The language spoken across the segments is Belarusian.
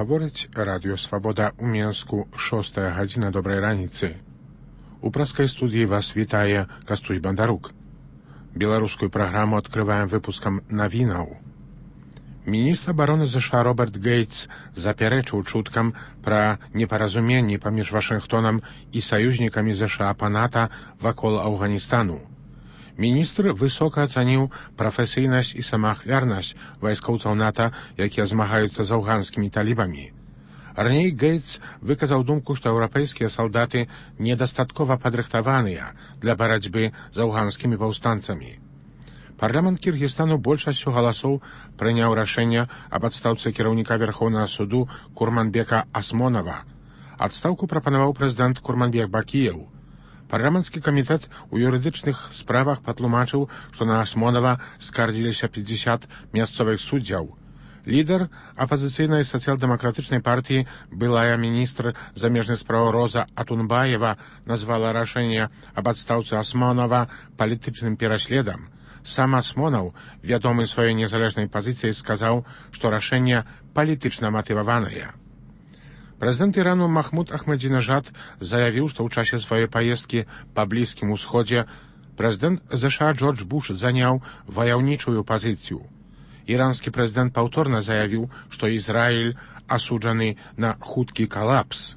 Гаворыць радыё «Свабода» ў Менску, 6 гадзіна добрай раніцы. У праскай студыі вас вітае Кастусь Бандарук. Беларускую праграму адкрываем выпускам навінаў. Міністр абароны ЗША Роберт Гейтс запярэчыў чуткам пра непаразуменні паміж Вашынгтонам і саюзнікамі ЗША па НАТО вакол Афганістану. Міністр высока ацаніў прафесійнасць і самаахвярнасць вайскоўцаў НАТО, якія змагаюцца з афганскімі талібамі. Раней Гейтс выказаў думку, што еўрапейскія салдаты недастаткова падрыхтаваныя для барацьбы з афганскімі паўстанцамі. Парламент Кіргізстану большасцю галасоў прыняў рашэнне аб адстаўцы кіраўніка Верхоўнага суду Курманбека Асмонова. Адстаўку прапанаваў прэзідэнт Курманбек Бакіеў. Парламенtsкі камітэт у юрыдычных справах патлумачыў, што на Асмонова скардзіліся 50 мясцовых суддзяў. Лідар апазіцыйнай сацыял-дэмакратычнай партыі, былая міністр замежных спраў Роза Атунбаева, назвала рашэнне аб адстаўцы Асмонова палітычным пераследам. Сам Асмонаў, вядомы сваёй незалежнай пазіцыяй, сказаў, што рашэнне палітычна матываванае. Прэзідэнт Ірану Махмуд Ахмадзінежад заявіў, што ў часе сваёй паездкі па Блізкім Усходзе прэзідэнт ЗША Джордж Буш заняў ваяўнічую пазіцыю. Іранскі прэзідэнт паўторна заявіў, што Ізраіль асуджаны на хуткі калапс.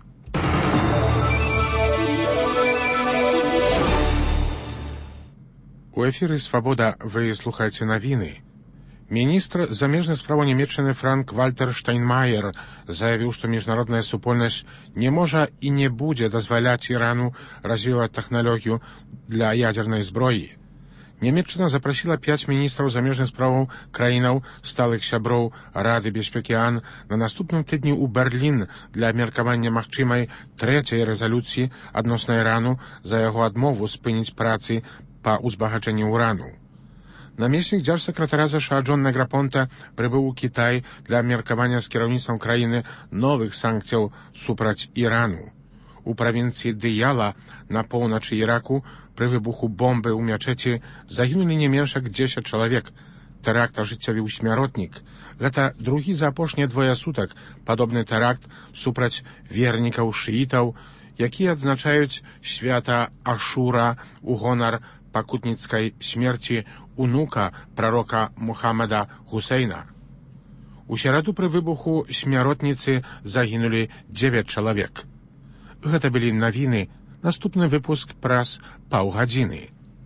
У эфіры «Свабода» вы слухаеце навіны. Міністр замежных справаў Нямецчыны Франк-Вальтер Штайнмаер заявіў, што міжнародная супольнасць не можа і не будзе дазваляць Ірану развіваць тэхналогію для ядзернай зброі. Нямецчына запрасіла 5 міністраў замежных справаў краінаў, сталых сяброў Рады бяспекі ООН на наступным тыдні ў Берлін для абмеркавання магчымай 3-й рэзалюцыі адносна Ірану за яго адмову спыніць працы па ўзбагачэнні ўрану. Намеснік дзяржсакратара ЗША Джон Неграпонта прыбыў у Кітай для абмеркавання з кіраўніцтвам краіны новых санкцыяў супраць Ірану. У правінцыі Дыяла на поўначы Іраку пры выбуху бомбы ў мячэці загінулі не менш як 10 чалавек. Тэракт ажыццявіў смяротнік. Гэта другі за апошнія 2 сутак падобны тэракт супраць вернікаў шыітаў, якія адзначаюць свята Ашура ў гонар пакутніцкай смерці унука прарока Мухаммада Хусейна. У сераду пры выбуху смяротніцы загінулі 9 чалавек. Гэта былі навіны. Наступны выпуск праз паўгадзіны.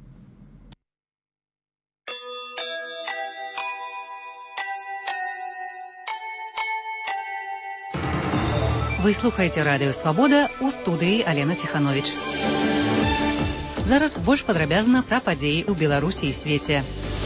Вы слухаеце радыё «Свабода», у студыі Алена Ціхановіч. Зараз больш падрабязна пра падзеі ў Беларусі і свеце.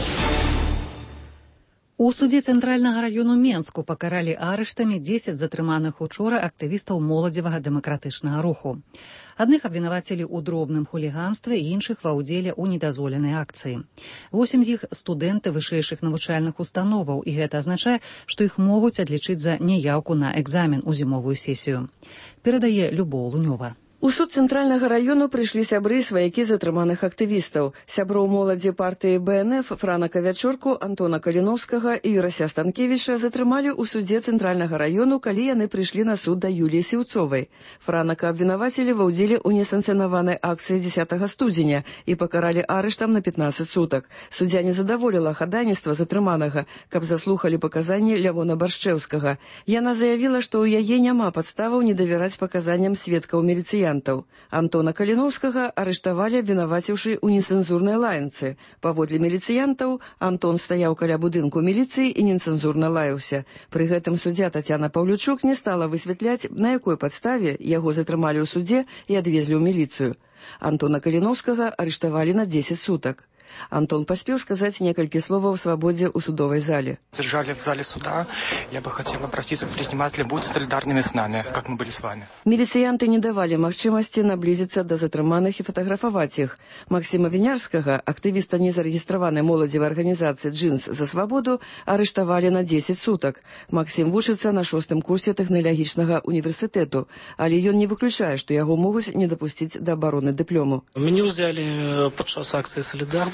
У судзе Цэнтральнага раёну Менску пакаралі арыштамі 10 затрыманых учора актывістаў моладзевага дэмакратычнага руху. Адных абвінавацілі ў дробным хуліганстве, іншых ва ўдзеле ў недазволенай акцыі. 8 з іх студэнты вышэйшых навучальных установаў, і гэта азначае, што іх могуць адлічыць за няяўку на экзамен у зімовую сесію. Перадае Любоў Лунёва. У суд Цэнтральнага раёну прыйшлі сябры і сваякі затрыманых актывістаў. Сяброў моладзі партыі БНФ Франака Вячорку, Антона Каліноўскага і Юрася Станкевіча затрымалі ў судзе Цэнтральнага раёну, калі яны прыйшлі на суд да Юліі Сіўцовай. Франака абвінавацілі ва ўдзеле ў несанкцыянаванай акцыі 10 студзеня і пакаралі арыштам на 15 сутак. Суддзя не задаволіла хадайніцтва затрыманага, каб заслухалі паказанні Лявона Баршчэўскага. Яна заявіла, што ў яе няма падставаў не давяраць паказанням сведкаў міліцыянтаў. Антона Каліноўскага арыштавалі, абвінаваціўшы ў нецэнзурнай лаянцы. Паводле міліцыянтаў, Антон стаяў каля будынку міліцыі і нецэнзурна лаяўся. Пры гэтым суддзя Тацяна Паўлючук не стала высвятляць, на якой падставе яго затрымалі ў судзе і адвезлі ў міліцыю. Антона Каліноўскага арыштавалі на 10 сутак. Антон поспел сказать несколько слов о свободе у судовой зале. Держали в зале суда. Я бы хотел обратиться к предпринимателям, будьте солидарными с нами, как мы были с вами. Милициянты не давали возможности наблизиться до затрыманых и фотографовать их. Максима Винярского, активиста незарегистрованной молодевой организации «Джинс за свободу», арыштовали на 10 суток. Максим вучится на 6-м курсе технологичного университету, але ён не выключае, что его могут не допустить до обороны диплому. Меня взяли под час акции «Солидарность».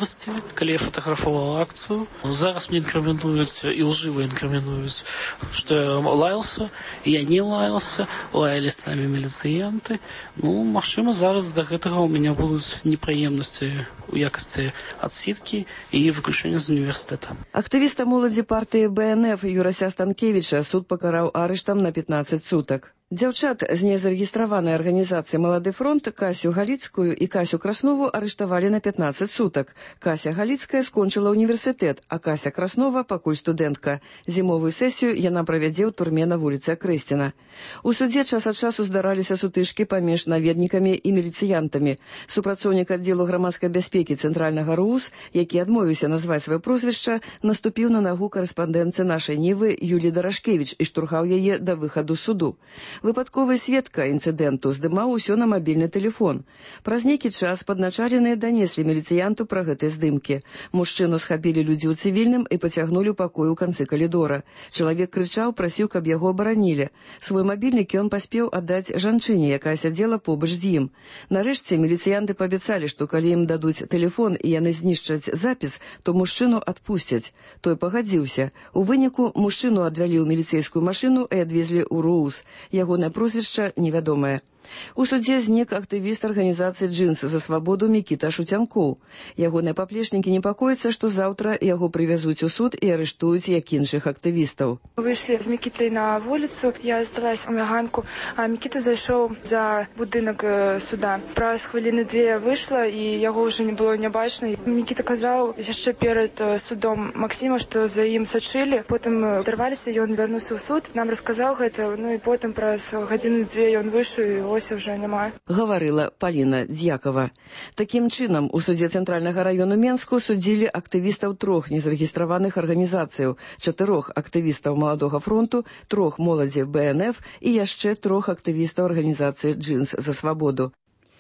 непрыемнасці, калі я фатаграфаваў акцыю. Зараз мне інкрымінуюць і лжыва інкрымінуюць, што я лаялся, я не лаялся, лаялі самі міліцыянты. Магчыма, зараз да гэтага ў мяне будуць непрыемнасці у якасці адсідкі і выключэння з універсітэта. Актывіста моладзі партыі БНФ Юрася Станкевіча суд пакараў арыштам на 15 сутак. Дзяўчат з незарэгістраванай арганізацыі «Малады фронт» Касю Галіцкую і Касю Краснову арыштавалі на 15 сутак. Кася Галіцкая скончыла універсітэт, а Кася Краснова пакуль студэнтка. Зімовую сесію яна правядзе ў турме на вуліцы Акрэсціна. У судзе час ад часу здараліся сутычкі паміж наведнікамі і міліцыянтамі. Супрацоўнік аддзелу грамадскай бяспекі цэнтральнага РУС, які адмовіўся назваць сваё прозвішча, наступіў на нагу карэспандэнтцы нашай Нівы Юлі Дарашкевіч і штурхаў яе да выхаду з суду. Выпадковы сведка інцыдэнту здымаў усё на мабільны тэлефон. Праз нейкі час падначаленыя данеслі міліцыянту пра гэтыя здымкі. Мужчыну схапілі людзі ў цывільным і пацягнулі ў пакой у канцы калідора. Чалавек крычаў, прасіў, каб яго абаранілі. Свой мабільнік ён паспеў аддаць жанчыне, якая сядзела побач з ім. Нарэшце міліцыянты паабяцалі, што калі ім дадуць тэлефон і яны знішчаць запіс, то мужчыну адпусцяць. Той пагадзіўся. У выніку мужчыну адвялі ў міліцэйскую машыну і адвезлі ў РУС. Ягонае прозвішча невядомае. У судзе знік актывіст арганізацыі «Джинс за свабоду» Мікіта Шуцянкоў. Ягоныя паплечнікі непакояцца, што заўтра яго прывязуць у суд і арыштуюць, як іншых актывістаў. Выйшлі з Мікітай на вуліцу, я здалась у ганку, а Мікіта зайшоў за будынак суда. Праз хвіліны 2 выйшла, і яго ўжо не было не бачна. Мікіта казаў яшчэ перад судом Максіма, што за ім сачылі. Потым дарваліся, ён вярнуўся ў суд, нам расказаў гэта, і потым праз гадзіны 2 ён выйшаў, і уже няма. Гаварыла Паліна Дзякова. Такім чынам, у судзе Цэнтральнага раёну Менску судзілі актывістаў 3 незарэгістраваных арганізацыяў, 4 актывістаў Маладога фронту, 3 моладзі БНФ і яшчэ 3 актывістаў арганізацыі «Джинс за свабоду».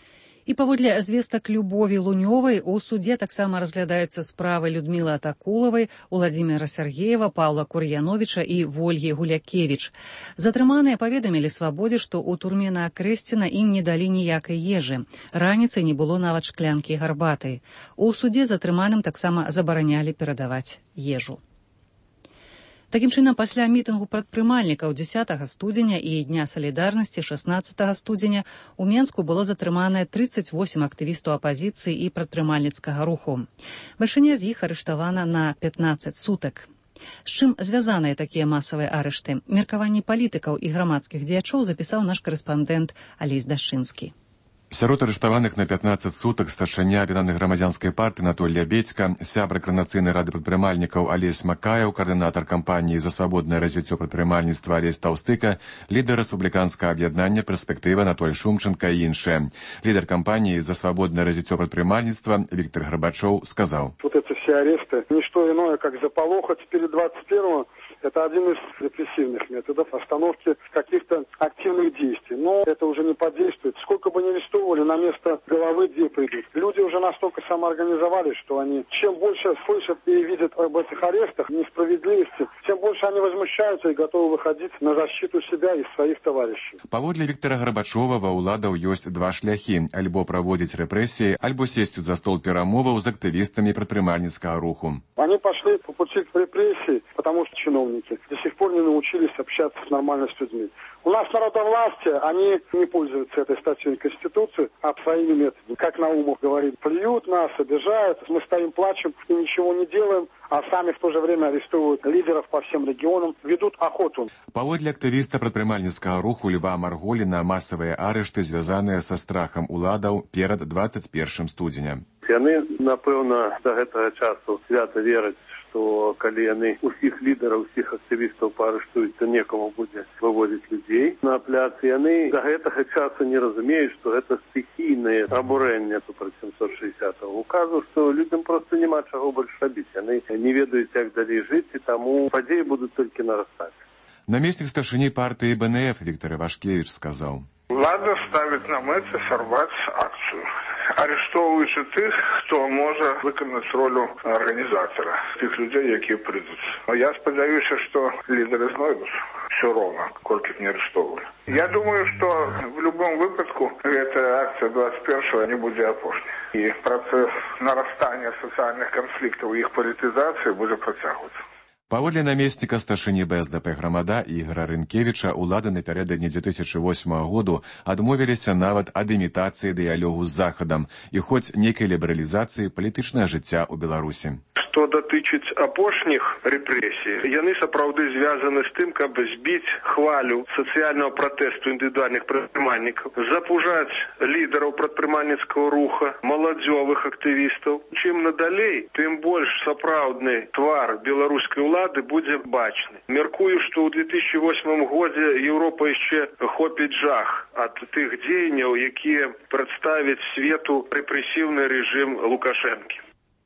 І паводле звестак Любові Лунёвай у судзе таксама разглядаюцца справы Людмілы Атакулавай, Уладзіміра Сергеева, Паўла Кур'яновіча і Вольгі Гулякевіч. Затрыманыя паведамілі свабодзе, што ў турме на Акрэсціна ім не далі ніякай ежы. Раніцай не было нават шклянкі гарбаты. У судзе затрыманым таксама забаранялі перадаваць ежу. Такім чынам, пасля мітынгу прадпрымальнікаў 10 студзеня і Дня салідарнасці 16 студзеня у Менску было затрыманае 38 актывістаў апазіцыі і прадпрымальніцкага руху. Бальшыня з іх арыштавана на 15 сутак. З чым звязаныя такія масавыя арышты? Меркаванні палітыкаў і грамадскіх дзеячоў запісаў наш карэспандэнт Алесь Дашчынскі. Сярод арыштаваных на 15 сутак старшыня аб'яднанай грамадзянскай партыі Анатолія Бедзька, сябра Коардынацыйнай рады прадпрымальнікаў Алесь Макаеў, каардынатар кампаніі за свабоднае развіццё прадпрымальніцтва Алесь Таўстыка, лідар рэспубліканскага аб'яднання «Перспектыва» Анатоль Шумченка і іншыя. Лідар кампаніі за свабодное развіццё прадпрымальніцтва Віктор Гарбачоў сказаў: Вот эти все аресты, не что иное, как заполохать перед 21-го. Это один из репрессивных методов остановки каких-то активных действий. Но это уже не подействует. Сколько бы ни арестовывали, на место головы 2 придут. Люди уже настолько самоорганизовались, что они чем больше слышат и видят об этих арестах, несправедливости, тем больше они возмущаются и готовы выходить на защиту себя и своих товарищей. Паводле Віктора Гарбачова ва ўладаў ёсць 2 шляхі: альбо праводзіць рэпрэсіі, альбо сесці за стол перамоваў з актывістамі прадпрымальніцкага руху. Они пошли по пути репрессий, потому что чиновники до сих пор не научились общаться нормально с людьми. У нас народовластие, они не пользуются этой статьей Конституции, а своими методами. Как Наумов говорит, плюют нас, обижают, мы стоим, плачем и ничего не делаем, а сами в то же время арестовывают лидеров по всем регионам, ведут охоту. Паводле актывіста прадпрымальніцкага руху Льва Марголіна, масавыя арышты звязаныя са страхам уладаў перад 21 студзеня. Яны, напэўна, да гэтага часу свята вераць, што калі яны усіх лідараў, усіх актывістаў паарыштуюць, то некаму будзе выводзіць людзей на пляц. Яны да гэтага часу не разумеюць, што гэта стыхійнае абурэнне супраць 760-го указу, што людзям проста няма чаго больш рабіць. Яны не ведаюць, як далей жыць, і таму падзеі будуць толькі нарастаць. Намеснік старшыні партыі БНФ Віктор Івашкевіч сказаў: Влада ставит на мэты сорвать акцию. арыштоўваючы тых, хто можа выканаць ролю арганізатара, тых людзей, якія прыйдуць. Я спадзяюся, што лідары знойдуць все роўна, колькі б не арыштоўвалі. Я думаю, што в любом выпадку гэтая акцыя 21-го не будзе апошняй. І працэс нарастання сацыяльных канфліктаў і іх палітызацыі будзе працягвацца. Паводле намесніка старшыні БСДП грамада Ігора Рынкевіча, улады напярэдадні 2008 году адмовіліся нават ад імітацыі дыялогу з Захадам і хоць нейкай лібералізацыі палітычнага жыцця ў Беларусі. Што датычыць апошніх рэпрэсій, яны сапраўды звязаны з тым, каб збіць хвалю сацыяльнага пратэсту індывідуальных прадпрымальнікаў, запужаць лідараў прадпрымальніцкага руха, маладзёвых актывістаў. Чым надалей, тым больш сапраўдны твар беларускай улады будзе бачны. Мяркую, што ў 2008 годзе Еўропа яшчэ хопіць жах ад тых дзеянняў, якія прадставяць свету рэпрэсіўны рэжым Лукашэнкі.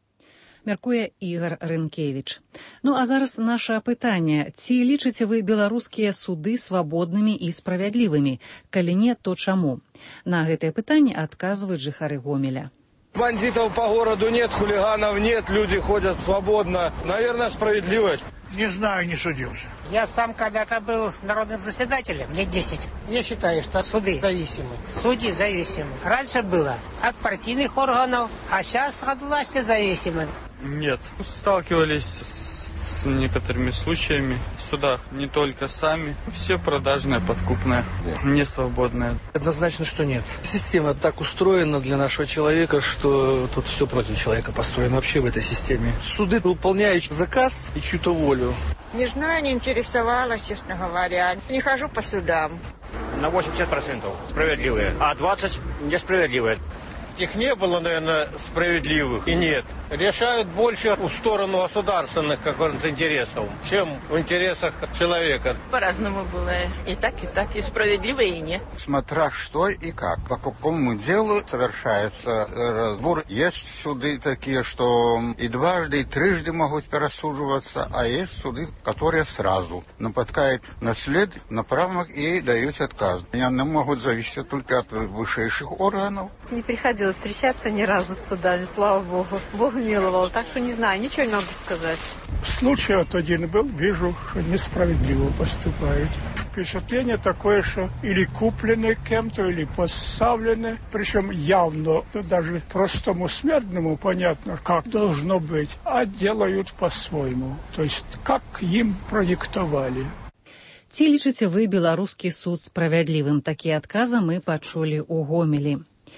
Мяркуе Ігор Рынкевіч. Ну а зараз наша пытанне. Ці лічыце вы беларускія суды свабоднымі і справядлівымі? Калі не, то чаму? На гэтае пытанне адказваюць жыхары Гомеля. Бандитов по городу нет, хулиганов нет, люди ходят свободно. Наверное, справедливость. Не знаю, не судился. Я сам когда-то был народным заседателем, лет 10. Я считаю, что суды зависимы. Судьи зависимы. Раньше было от партийных органов, а сейчас от власти зависимы. Нет. Сталкивались с некоторыми случаями в судах. Не только сами. Все продажные, подкупные, не свободные. Однозначно, что нет. Система так устроена для нашего человека, что тут все против человека построено вообще в этой системе. Суды выполняют заказ и чью-то волю. Не знаю, не интересовалась, честно говоря. Не хожу по судам. На 80% справедливые, а 20% несправедливые. Их не было, наверное, справедливых. И нет. Решают больше в сторону государственных, как говорится, интересов, чем в интересах человека. По-разному бывает. И так, и справедливо, и нет. Смотря что и как. По какому делу совершается разбор. Есть суды такие, что и дважды, и трижды могут пересуживаться, а есть суды, которые сразу нападают на след, на правах и дают отказ. Они могут зависеть только от высших органов. Не приходилось встречаться ни разу с судами, слава Богу. Бог миловал, так что не знаю, ничего не могу сказать. Случай вот один был, вижу, что несправедливо поступают. Впечатление такое, что или куплены кем-то, или поставлены, причем явно, даже простому смертному понятно, как должно быть, а делают по-своему, то есть как им продиктовали. Ці лічыце вы беларускі суд справядлівым? Такія адказы мы пачулі ў Гомелі.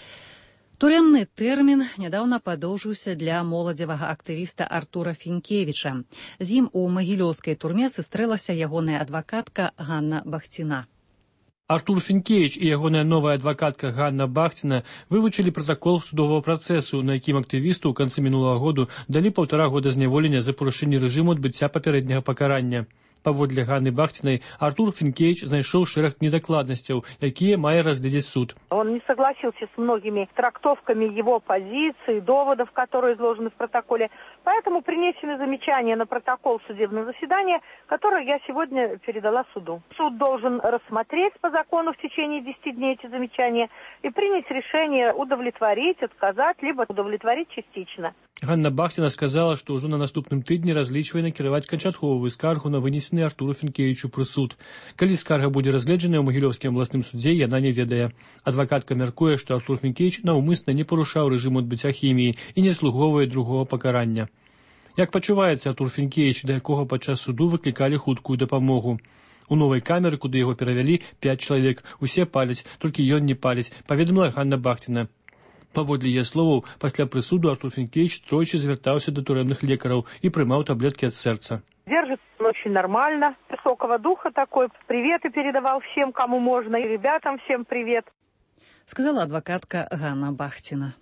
Турэмны тэрмін нядаўна падоўжыўся для моладзевага актывіста Артура Фінкевіча. З ім у магілёўскай турме сустрэлася ягоная адвакатка Ганна Бахціна. Артур Фінкевіч і ягоная новая адвакатка Ганна Бахціна вывучылі пратакол судовага працэсу, на якім актывісту ў канцы мінулага году далі 1,5 года зняволення за парушэнне рэжыму адбыцця папярэдняга пакарання. Паводле Ганны Бахтиной, Артур Финкевич знайшоў шэраг недокладностей, якія мае разглядзець суд. Он не согласился с многими трактовками его позиций, доводов, которые изложены в протоколе. Поэтому принесены замечания на протокол судебного заседания, которое я сегодня передала суду. Суд должен рассмотреть по закону в течение 10 дней эти замечания и принять решение удовлетворить, отказать, либо удовлетворить частично. Ганна Бахтина сказала, што ўжо на наступным тыдні разлічвае накіраваць канчатковую скаргу на вынесены Артуру Фінкевічу прысуд. Калі скарга будзе разгледжаная ў Магілёўскім абласным судзе, яна не ведае. Адвакатка мяркуе, што Артур Фінкевіч наўмысна не парушаў рэжым адбыцця хіміі і не заслугоўвае другого пакарання. Як пачуваецца Артур Фінкевіч, да якога падчас суду выклікалі хуткую дапамогу? У новай камеры, куды яго перавялі, 5 чалавек. Усе паляць, толькі ён не паляць, паведаміла Ганна Бахтина. Паводле яе словаў, пасля прысуду Артур Фінкевіч тройчы звяртаўся да турэмных лекараў і прымаў таблеткі ад сэрца. Держится он очень нормально, высокого духа такой. Приветы передавал всем, кому можно, и ребятам всем привет. Сказала адвокатка Ганна Бахтина.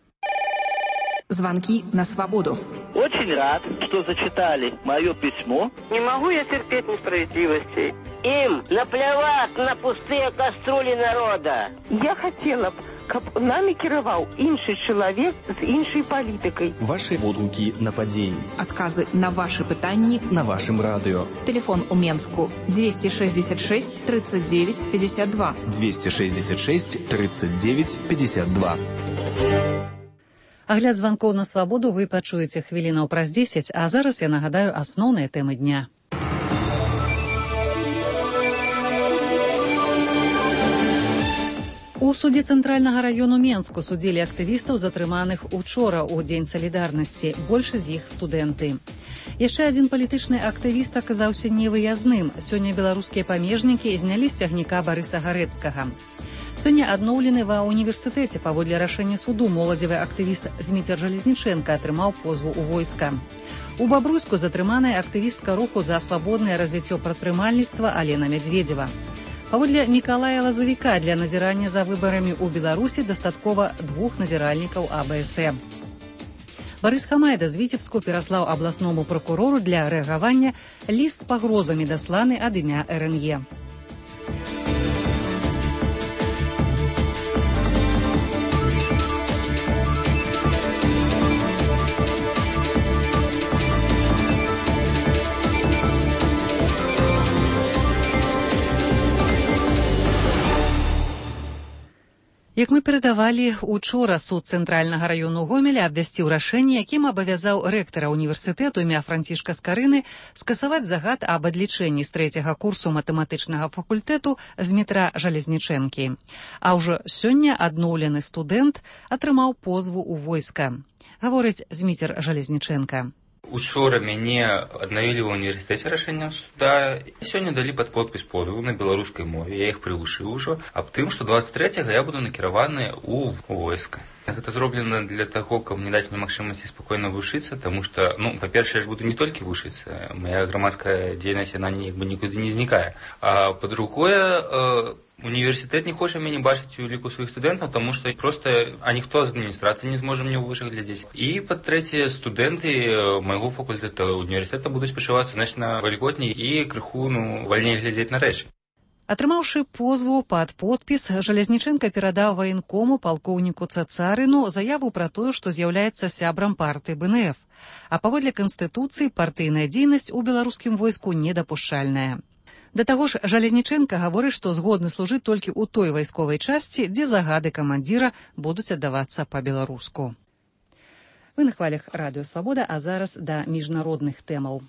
Звонки на свободу. Очень рад, что зачитали мое письмо. Не могу я терпеть несправедливости. Им наплевать на пустые кастрюли народа. Я хотела б, каб нами кіраваў іншы чалавек з іншай палітыкай. Ваши водгукі на падзеі. Адказы на ваши пытанні на вашым радыё. Телефон у Менску 266 39 52. 266 39 52. Агляд званкоў на свабоду вы пачуеце хвілінаў праз 10, а зараз я нагадаю асноўныя тэмы дня. У судзе Цэнтральнага раёну Менску судзілі актывістаў, затрыманых учора ў Дзень салідарнасці. Большасць з іх студэнты. Яшчэ адзін палітычны актывіст аказаўся невыязным. Сёння беларускія памежнікі знялі з цягніка Барыса Гарэцкага. Сёння адноўлены ва універсітэце паводле рашэння суду моладзевы актывіст Зміцер Жалезнічэнка атрымаў позву ў войска. У Бабруйску затрыманая актывістка руху за свабоднае развіццё прадпрымальніцтва Алена Мядзведзева. Паводле Мікалая Лазавіка для назірання за выбарамі ў Беларусі дастаткова 2 назіральнікаў АБС. Барыс Хамайда з Віцебску пераслаў абласному пракурору для рэагавання ліст з пагрозамі, дасланы ад імя РНЕ. Як мы перадавалі, учора суд Цэнтральнага раёну Гомеля абвясціў рашэнне, якім абавязаў рэктара універсітэту імя Францішка Скарыны скасаваць загад аб адлічэнні з 3-го курсу матэматычнага факультэту Змітра Жалезнічэнкі. А ўжо сёння адноўлены студэнт атрымаў позву ў войска. Гаворыць Зміцер Жалезнічэнка. Учора мяне аднавілі ў універсітэце рашэннем суда. Сёння далі пад подпіс позву на беларускай мове. Я іх прывучыў ужо аб тым, што 23-го я буду накіраваны ў войска. Гэта зроблена для таго, каб не даць мне магчымасці спакойна вучыцца, таму што, па-першае, я ж буду не толькі вучыцца. Мая грамадская дзейнасць, яна нікуды не знікае. А па-другое, універсітэт не хоча мяне бачыць у ліку сваіх студэнтаў, таму што проста ніхто з адміністрацыі не зможа мне ў вушы глядзець. І, па-трэцяе, студэнты майго факультэта універсітэта будуць пачувацца значна вальготней і крыху вальней глядзець на рэчы. Атрымаўшы позву пад подпіс, Жалезнічэнка перадаў ваенкому палкоўніку Цацарыну заяву пра тое, што з'яўляецца сябрам партыі БНФ. А паводле Канстытуцыі партыйная дзейнасць у беларускім войску недапушчальная. Да таго ж, Жалезнічэнка гаворыць, што згодны служыць толькі ў той вайсковай часці, дзе загады камандзіра будуць аддавацца па-беларуску. Вы на хвалях Радыё Свабода, а зараз да міжнародных тэмаў.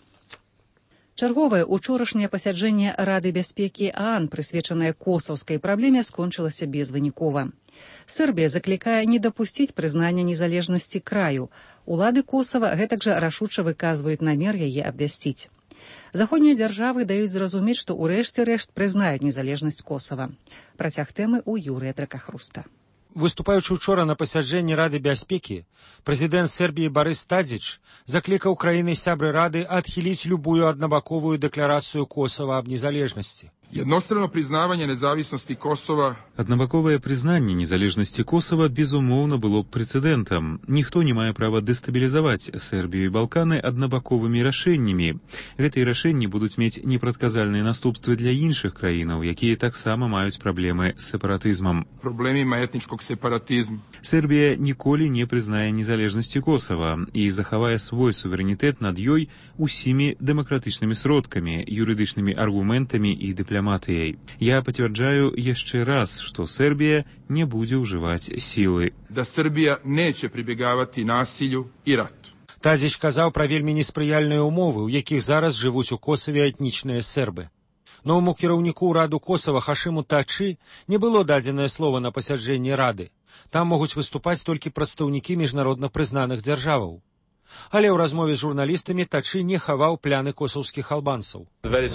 Чарговае учорашняе пасяджэнне Рады бяспекі ААН, прысвечанае косаўскай праблеме, скончылася безвынікова. Сербія заклікае не дапусціць прызнання незалежнасці краю. Улады Косава гэтак жа рашуча выказваюць намер яе абвясціць. Заходнія дзяржавы даюць зразумець, што ў рэшце рэшт прызнаюць незалежнасць Косава. Працяг тэмы ў Юрыя Дракахруста. Выступаючы учора на пасяджэнні Рады бяспекі, прэзідэнт Сербіі Барыс Тадзіч заклікаў краіны-сябры Рады адхіліць любую аднабаковую дэкларацыю Косава аб незалежнасці. Jednostrano priznavanje nezavisnosti Kosova. Аднабаковае прызнанне незалежнасці Косава, безумоўна, было б прэцэдэнтам. Ніхто не мае права дэстабілізаваць Сербію і Балканы аднабаковымі рашэннямі. Гэтыя рашэнні будуць мець непрадказальныя наступствы для іншых краінаў, якія таксама маюць праблемы з сепаратызмам. Проблемima etničkog separatizma. Сербія ніколі не прызнае незалежнасці Косава і захавае свой суверэнітэт над ёй усімі дэмакратычнымі сродкамі, юрыдычнымі аргументамі і дыпламатыяй. Я пацвярджаю яшчэ раз, што Сербія не будзе ўжываць сілы. Да Сербія neće pribjegavati nasilju i ratu. Тадзіч казаў пра вельмі неспрыяльныя ўмовы, у якіх зараз жывуць у Косаве этнічныя сербы. Новаму кіраўніку ўраду Косава Хашыму Тачы не было дадзенае слова на пасяджэнні Рады. Там могуць выступаць толькі прадстаўнікі міжнародна прызнаных дзяржаваў. Але ў размове з журналістамі Тачы не хаваў пляны косаўскіх албанцаў.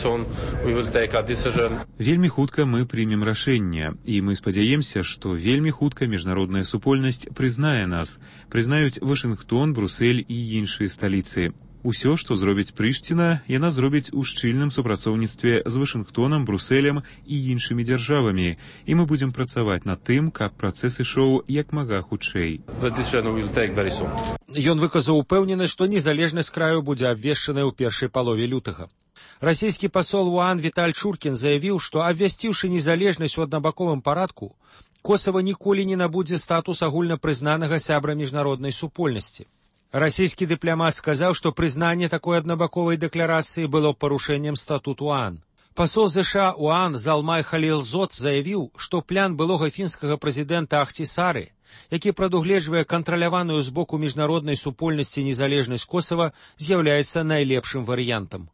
Вельмі хутка мы прымем рашэнне, і мы спадзяемся, што вельмі хутка міжнародная супольнасць прызнае нас, прызнаюць Вашынгтон, Брусэль і іншыя сталіцы. Усё, што зробіць Прыштіна, яна зробіць у шчыльным супрацоўніцтве з Вашынгтонам, Брусэлем і іншымі дзяржавамі, і мы будзем працаваць над тым, каб працэс ішоў як мага хутчэй. Ён выказаў упэўненасць, што незалежнасць краю будзе абвешчаная ў першай палове лютага. Расійскі пасол у ААН Віталь Чуркін заявіў, што абвясціўшы незалежнасць у аднабаковым парадку, Косава ніколі не набудзе статус агульнапрызнанага сябра міжнароднай супольнасці. Расійскі дыпламат сказаў, што прызнанне такой аднабаковай дэкларацыі было парушэннем статуту ААН. Пасол ЗША у ААН Залмай Халілзот заявіў, што план былога фінскага прэзідэнта Ахтісары які прадугледжвае кантраляваную з боку міжнароднай супольнасці незалежнасць Косава, з'яўляецца найлепшым варыянтам.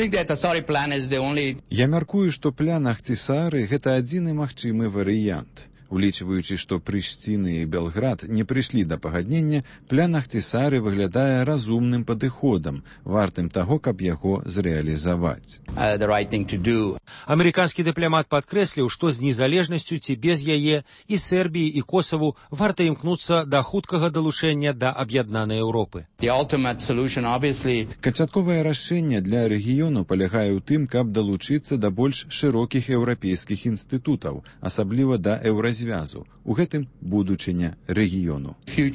Я мяркую, што план Ахтисары – гэта адзіны магчымы варыянт. Улічваючы, што Прыштіна і Белград не прыйшлі да пагаднення, план Ахтисары выглядае разумным падыходам, вартым таго, каб яго зрэалізаваць. Амерыканскі дыпламат падкрэсліў, што з незалежнасцю ці без яе і Сербіі, і Косаву варта імкнуцца да хуткага далучэння да аб'яднанай Еўропы. Канчатковае рашэнне для рэгіёну палягае ў тым, каб далучыцца да больш шырокіх еўрапейскіх інстытутаў, асабліва да Еўразіі. У гэтым будучыня рэгіёну.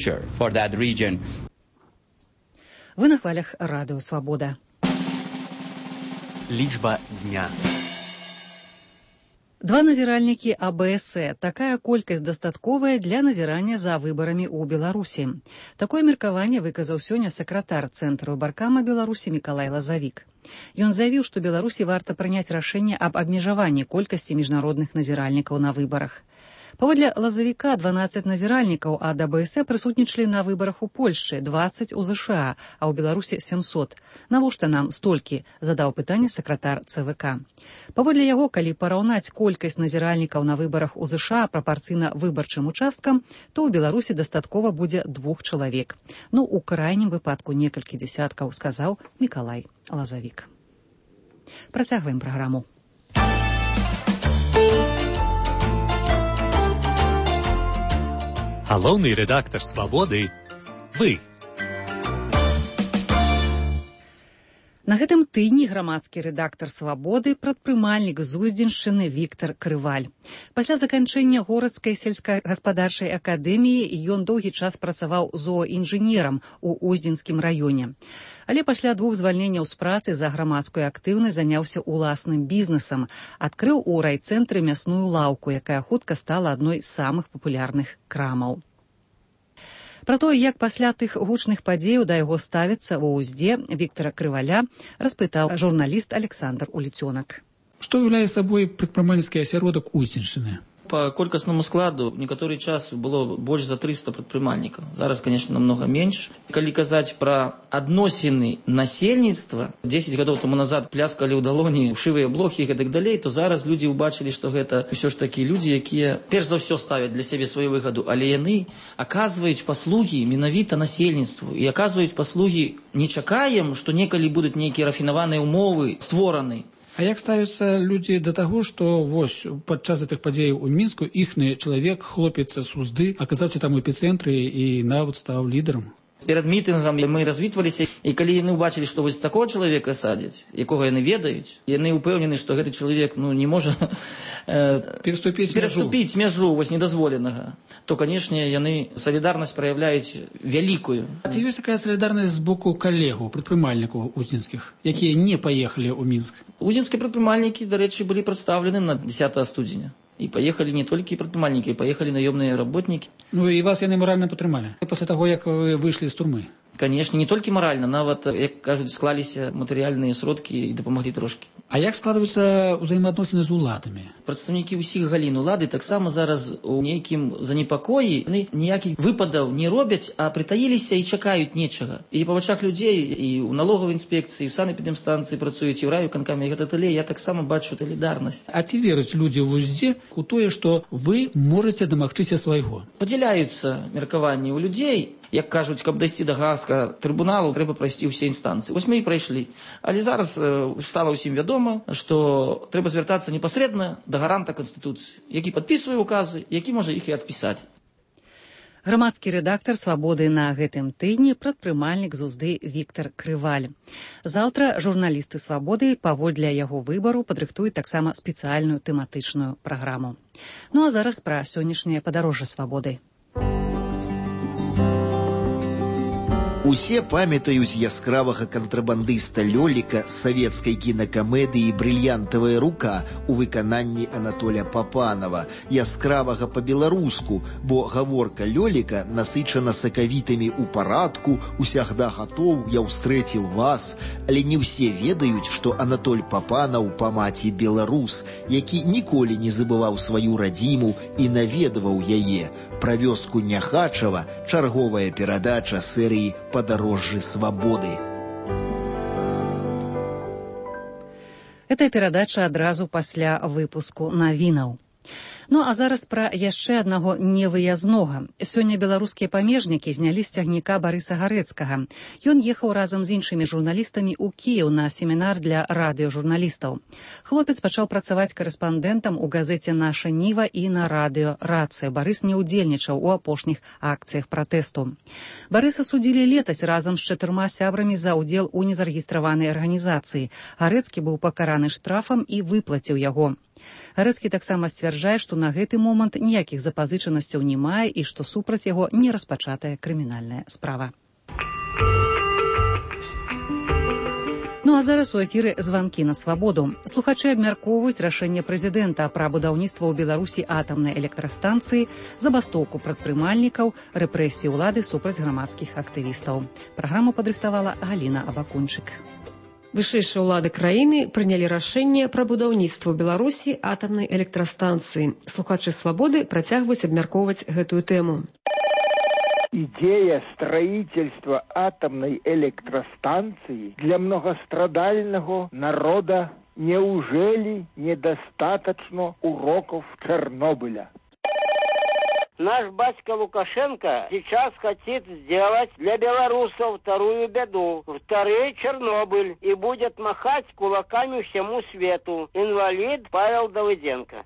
Вы на хвалях Радыё Свабода. Лічба дня. 2 назіральнікі АБС. Такая колькасць дастатковая для назірання за выбарамі ў Беларусі. Такое меркаванне выказаў сёння сакратар Цэнтру Баркама Беларусі Мікалай Лазавік. Ён заявіў, што Беларусі варта прыняць рашэнне аб абмежаванні колькасці міжнародных назіральнікаў на выбарах. Паводле Лазавіка, 12 назіральнікаў ад АБС прысутнічалі на выбарах у Польшчы, 20 у ЗША, а ў Беларусі 700. Навошта нам столькі? Задаў пытанне сакратар ЦВК. Паводле яго, калі параўнаць колькасць назіральнікаў на выбарах у ЗША прапарцыйна выбарчым участкам, то ў Беларусі дастаткова будзе 2 чалавек. У крайнім выпадку некалькі дзесяткаў, сказаў Мікалай Лазавік. Працягваем праграму. Галоўны рэдактар «Свабоды» – вы. На гэтым тыдні грамадскі рэдактар «Свабоды», прадпрымальнік з Уздзеншчыны Віктар Крываль. Пасля заканчэння горадскай сельскагаспадарчай акадэміі ён доўгі час працаваў зооінжынерам у Уздзенскім раёне. Але пасля 2 звальненняў з працы за грамадскую актыўнасць заняўся уласным бізнесам. Адкрыў у райцэнтры мясную лаўку, якая хутка стала адной з самых папулярных крамаў. Пра тое, як пасля тых гучных падзеяў да яго ставіцца ва ўздзе Віктара Крываля, распытаў журналіст Александр Уліцёнак. Што ўяўляе сабой прадпрымальніцкі асяродак Уздзеншчыны? По колькасному складу некоторый час было больше за 300 предпринимальников. Зараз, конечно, намного меньше. Коли казать про адносіны насельніцтва, 10 годов тому назад пляскали ў далоні ушывыя блохи и так далее, то зараз люди убачили, что гэта все ж таки люди, якія перш за все ставят для себе свою выгоду, але яны оказывают послуги менавіта насельніцтву и оказывают послуги не чакаем, что некалі будут некие рафінаваныя умовы створаны. А як ставяцца людзі да таго, што вось падчас гэтых падзеяў у Мінску іхны чалавек, хлопец з Узды, аказаўся там у эпіцэнтры і нават стаў лідарам? Перед мітынгам мы развітваліся, і калі яны ўбачылі, што вось такого чалавека садзяць, якога яны ведаюць, яны ўпэўнены, што гэты чалавек не можа пераступіць мяжу вось недазволенага, то, канешне, яны салідарнасць праяўляюць вялікую. А ці ёсць такая салідарнасць з боку калегаў, прадпрымальнікаў уздзенскіх, якія не паехалі ў Мінск? Уздзенскія прадпрымальнікі, дарэчы, былі прадстаўлены на 10 студзеня. И поехали не только предпринимальники, поехали наемные работники. И вас яны морально падтрымалі после того, как вы вышли из турмы? Конечно, не только морально, нават, як кажуть, склаліся матэрыяльныя сродкі і дапамаглі трошки. А як складваюцца ўзаемаадносіны з уладамі? Прадстаўнікі ўсіх галін улады таксама зараз у нейкім занепакоі, яны ніякіх выпадаў не робяць, а прытаіліся і чакаюць нечага. І па вачах людзей, і ў налоговай інспекцыі, і ў санэпідэмстанцыі працуюць, і ў райвыканкаме, і гэта тэле, я таксама бачу салідарнасць. А ці вераць людзі ў Узде у тое, што вы можаце дамагчыся свайго? Падзяляюцца меркаванні ў людзей. Як кажуть, каб дайсці да Гаагскага трыбуналу, трэба прайсці ўсе інстанцыі. Вось мы і прайшлі. Але зараз стала ўсім вядома, што трэба звяртацца непасрэдна да гаранта Канстытуцыі, які падпісвае указы, які можа іх і адпісаць. Грамадскі рэдактар «Свабоды» на гэтым тыдні прадпрымальнік з Узды Віктар Крываль. Заўтра журналісты «Свабоды» паводле яго выбару падрыхтуюць таксама спецыяльную тэматычную праграму. А зараз пра сённяшняе падарожжа «Свабоды». Усе памятаюць яскравага кантрабандыста Лёліка з савецкай кінакамедыі «Брыльянтавая рука» у выкананні Анатоля Папанова, яскравага па-беларуску, бо гаворка Лёліка насычана сакавітамі ў парадку, усягда гатоў, я ўстрэціл вас, але не ўсе ведаюць, што Анатоль Папанаў па маці беларус, які ніколі не забываў сваю радзіму і наведваў яе. Пра вёску Няхачава чарговая перадача серыі «Падарожжы свабоды». Гэтая перадача адразу пасля выпуску навінаў. Ну а зараз пра яшчэ аднаго невыязнога. Сёння беларускія памежнікі знялі з цягніка Барыса Гарэцкага. Ён ехаў разам з іншымі журналістамі ў Кіеў на семінар для радыёжурналістаў. Хлопец пачаў працаваць карэспандэнтам у газеце «Наша Ніва» і на радыё «Рацыя». Барыс не ўдзельнічаў у апошніх акцыях пратэсту. Барыса судзілі летась разам з 4 сябрамі за ўдзел у незарэгістраванай арганізацыі. Гарэцкі быў пакараны штрафам і выплаціў яго. Гарэцкі таксама сцвярджае, што на гэты момант ніякіх запазычанасцяў не мае і што супраць яго не распачатая крымінальная справа. Ну а зараз у эфіры званкі на свабоду. Слухачы абмяркоўваюць рашэнне прэзідэнта пра будаўніцтва ў Беларусі атамнай электрастанцыі, забастоўку прадпрымальнікаў, рэпрэсіі ўлады супраць грамадскіх актывістаў. Праграму падрыхтавала Галіна Абакунчык. Вышэйшыя ўлады краіны прынялі рашэнне пра будаўніцтва ў Беларусі атамнай электрастанцыі. Слухачы свабоды працягваюць абмяркоўваць гэтую тэму. Идея строительства атомной электростанции для многострадального народа неужели недостаточно уроков Чернобыля? Наш батька Лукашенко сейчас хочет сделать для белорусов вторую беду, второй Чернобыль, и будет махать кулаками всему свету. Инвалид Павел Давыденко.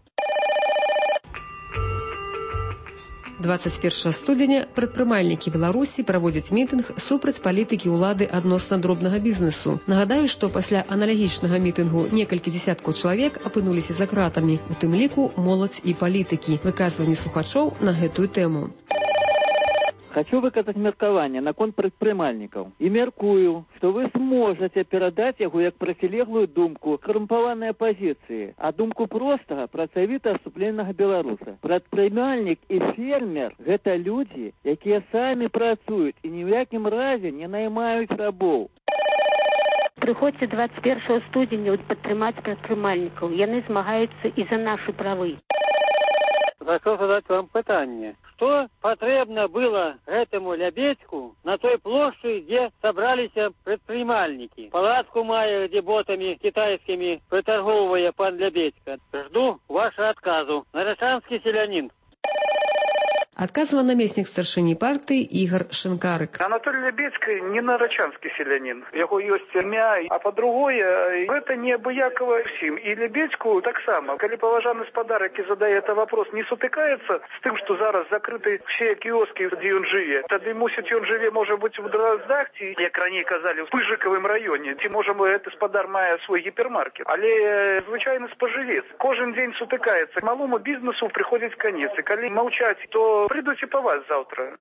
21 студзеня прадпрымальнікі Беларусі праводзяць мітынг супраць палітыкі ўлады адносна дробнага бізнесу. Нагадаю, што пасля аналагічнага мітынгу некалькі дзесяткаў чалавек апынуліся за кратамі, у тым ліку моладзь і палітыкі. Выказванні слухачоў на гэтую тэму. Хочу выказаць меркаванне наконт прадпрымальнікаў і мяркую, што вы сможаце перадаць яго як прафілеглую думку карумпаванай апазіцыі, а думку простага працавіта супленнага беларуса. Прадпрымальнік і фермер – гэта людзі, якія самі працуюць і ні ў якім разе не наймаюць рабоў. Прыходзьце 21 студзеня падтрымаць прадпрымальнікаў. Яны змагаюцца і за нашы правы. Хочу задать вам питание. Что потребно было этому Лебедьку на той площади, где собрались предпринимальники? Палатку мая, где ботами китайскими приторговывая пан Лебедька. Жду вашего отказу. Нарочанский селянин. Адказвае намеснік старшыні партыі Ігор Шынкарык. Анатолий Лебедько не нарочанский селянин. Яго ёсць імя, а по-другое, это неабыякова всім. И Лебедьку так само. Калі паважаны спадар, які задае это вопрос, не сутыкаецца з тым, што зараз закрыты все кіоскі, дзе ён жыве, тады мусіць ён жыве, можа быць, в Дроздах, ці, як раней казалі, в Пыжыковым раёне, ці, можа быць, гэты спадар мае свой гіпермаркет. Але звычайны спажывец кожен дзень сутыкаецца. Малому бізнесу прыходзіць канец. І калі маўчаць, то придуць і па вас заўтра.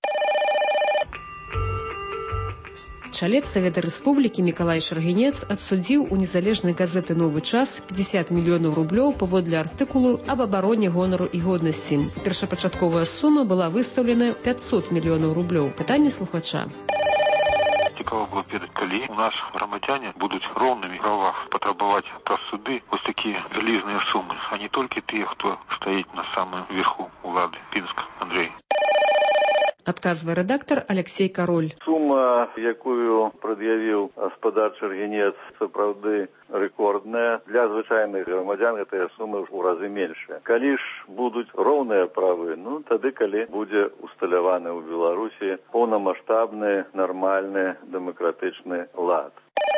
Чалец Савета Рэспублікі Мікалай Шаргінец адсудзіў у незалежнай газеты «Новы час» 50 мільёнаў рублёў паводле артыкулу аб абароне гонару і годнасці. Першапачатковая сума была выстаўлена 500 мільёнаў рублёў. Пытанне слухача. Цікаво было ведаць, калі у нас грамадзяне будуць роўнымі правах патрабаваць праз суды вось такія вялізныя сумы, а не толькі тыя, хто стаіць на самым верху улады. Пінск, Андрей. Адказвае рэдактар Алексей Кароль. Сума, якую прад'явіў гаспадар Шаргінец, сапраўды рэкордная. Для звычайных грамадзян гэтая сума ў разы меншая. Калі ж будуць роўныя правы, тады калі будзе усталяваны ў Беларусі поўнамаштабны, нармальны, дэмакратычны лад.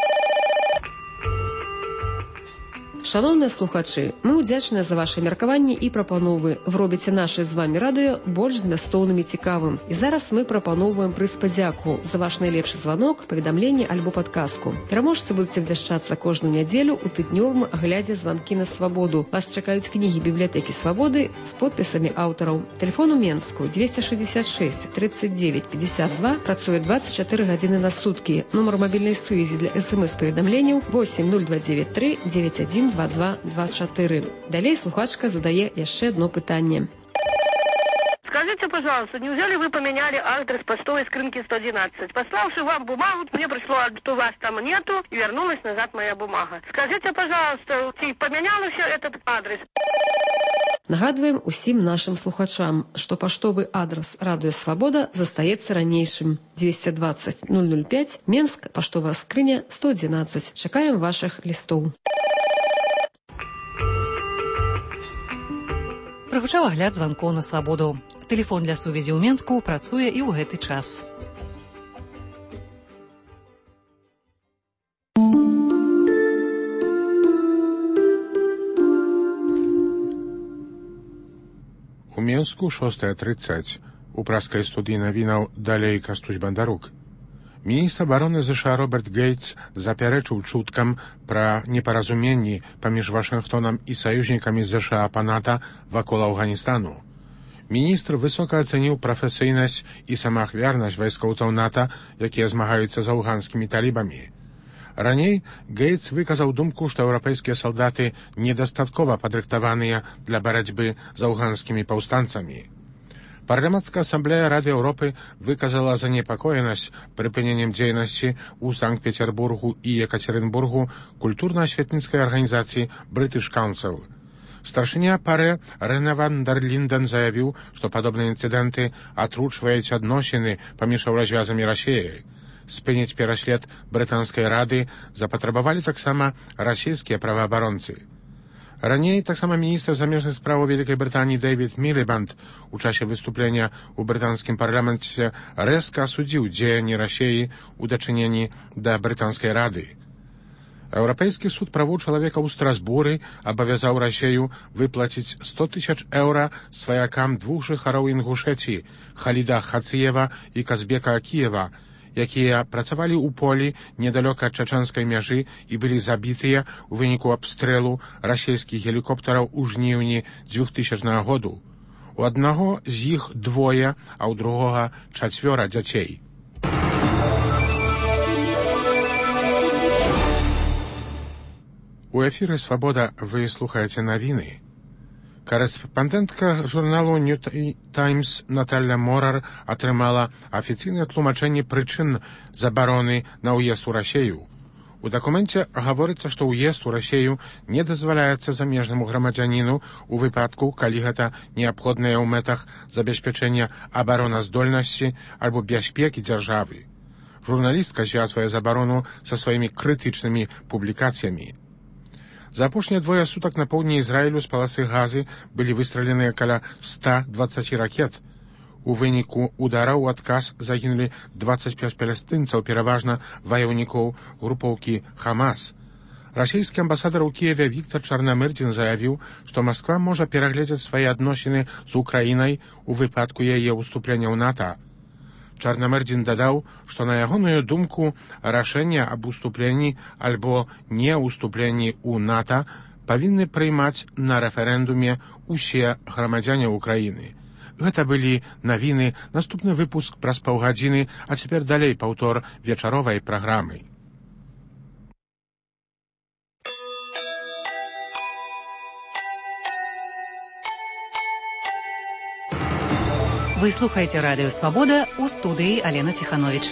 Шановныя слухачы, мы ўдзячныя за ваши меркаванні і прапановы. Вы робіце наше з вами радыё больш змястоўным і цікавым. І зараз мы прапаноўваем прыз падзяку за ваш найлепшы званок, паведамленне альбо падказку. Пераможцы будуць абвяшчацца кожную нядзелю ў тыднёвым аглядзе званкі на свабоду. Вас чакаюць кнігі бібліятэкі свабоды з подпісамі аўтараў. Тэлефон у Менску 266 39 52, працуе 24 гадзіны на суткі. Нумар мабільнай сувязі для СМС-паведамленняў 80293 91 2224. Далей слухачка задае яшчэ одно пытанне. Скажите, пожалуйста, неужели вы поменяли адрес почтовой скринки 111? Пославши вам бумагу, мне пришло, что вас там нету, и вернулась назад моя бумага. Скажите, пожалуйста, ты поменяла все этот адрес? Нагадваем усім нашим слухачам, што паштовы адрас Радыё Свабода застаецца ранейшым. 220 005, Менск, паштовая скрыня 111. Чакаем вашых лістоў. Прагучаў агляд званкоў на свабоду. Тэлефон для сувязі ў Менску працуе і ў гэты час. У Менску 6:30. У праскай студыі навінаў далей Кастусь Бандарук. Міністр абароны ЗША Роберт Гейтс запярэчыў чуткам пра непаразуменні паміж Вашынгтонам і саюзнікамі ЗША па НАТО вакол Афганістану. Міністр высока ацаніў прафесійнасць і самаахвярнасць вайскоўцаў НАТО, якія змагаюцца з афганскімі талібамі. Раней Гейтс выказаў думку, што еўрапейскія салдаты недастаткова падрыхтаваныя для барацьбы з афганскімі паўстанцамі. Парламенцкая асамблея Рады Еўропы выказала занепакоенасць прыпыненнем дзейнасці ў Санкт-Петербургу і Екатеринбургу культурна-асветніцкай арганізацыі British Council. Старшыня ПАРЭ Рэне ван дер Линден заявіў, што падобныя інцыдэнты атручваюць адносіны паміж еўразвязамі Расіяй. Спыніць пераслед брытанскай рады запатрабавалі таксама расійскія праваабаронцы. Раней таксама міністр замежных спраў Вялікай Брытаніі Дэвід Мілібанд у часе выступлення ў брытанскім парламенце рэзка асудзіў дзеянні Расіі ў дачыненні да брытанскай рады. Еўрапейскі суд правоў чалавека ў Страсбуры абавязаў Расію выплаціць 100 000 еўра сваякам двух жыхароў Інгушэції Халіда Хацыева і Казбека Акіева, якія працавалі ў полі недалёка ад чачанскай мяжы і былі забітыя ў выніку абстрэлу расійскіх гелікоптараў у жніўні 2000 году. У аднаго з іх 2, а ў другога 4 дзяцей. У эфіры «Свабода» вы слухаеце навіны. Корэспандэнтка журналу «Нью Таймс» Наталья Морар атрымала афіцыйнае тлумачэнне прычын забароны на ўезд у Расію. У дакуменце гаворыцца, што ўезд у Расію не дазваляецца замежнаму грамадзяніну ў выпадку, калі гэта неабходнае ў мэтах забеспячэння абароназдольнасці альбо бяспекі дзяржавы. Журналістка звязвае забарону са сваімі крытычнымі публікацыямі. За апошнія 2 сутак на поўдні Ізраілю з паласы Газы былі выстраленыя каля 120 ракет. У выніку удараў у адказ загінулі 25 палестынцаў, пераважна ваяўнікоў групоўкі Хамас. Расійскі амбасадар у Кіеве Віктор Чарнамырдзін заявіў, што Масква можа перагледзець свае адносіны з Украінай у выпадку яе ўступлення ў НАТО. Чарнамырдзін дадаў, што на ягоную думку рашэнне аб уступленні альбо неўступленні ў НАТО павінны прыймаць на рэферэндуме усе грамадзяне Украіны. Гэта былі навіны, наступны выпуск праз паўгадзіны, а цяпер далей паўтор вечаровай праграмы. Вы слухаеце радыё «Свабода», у студыі Алена Ціхановіч.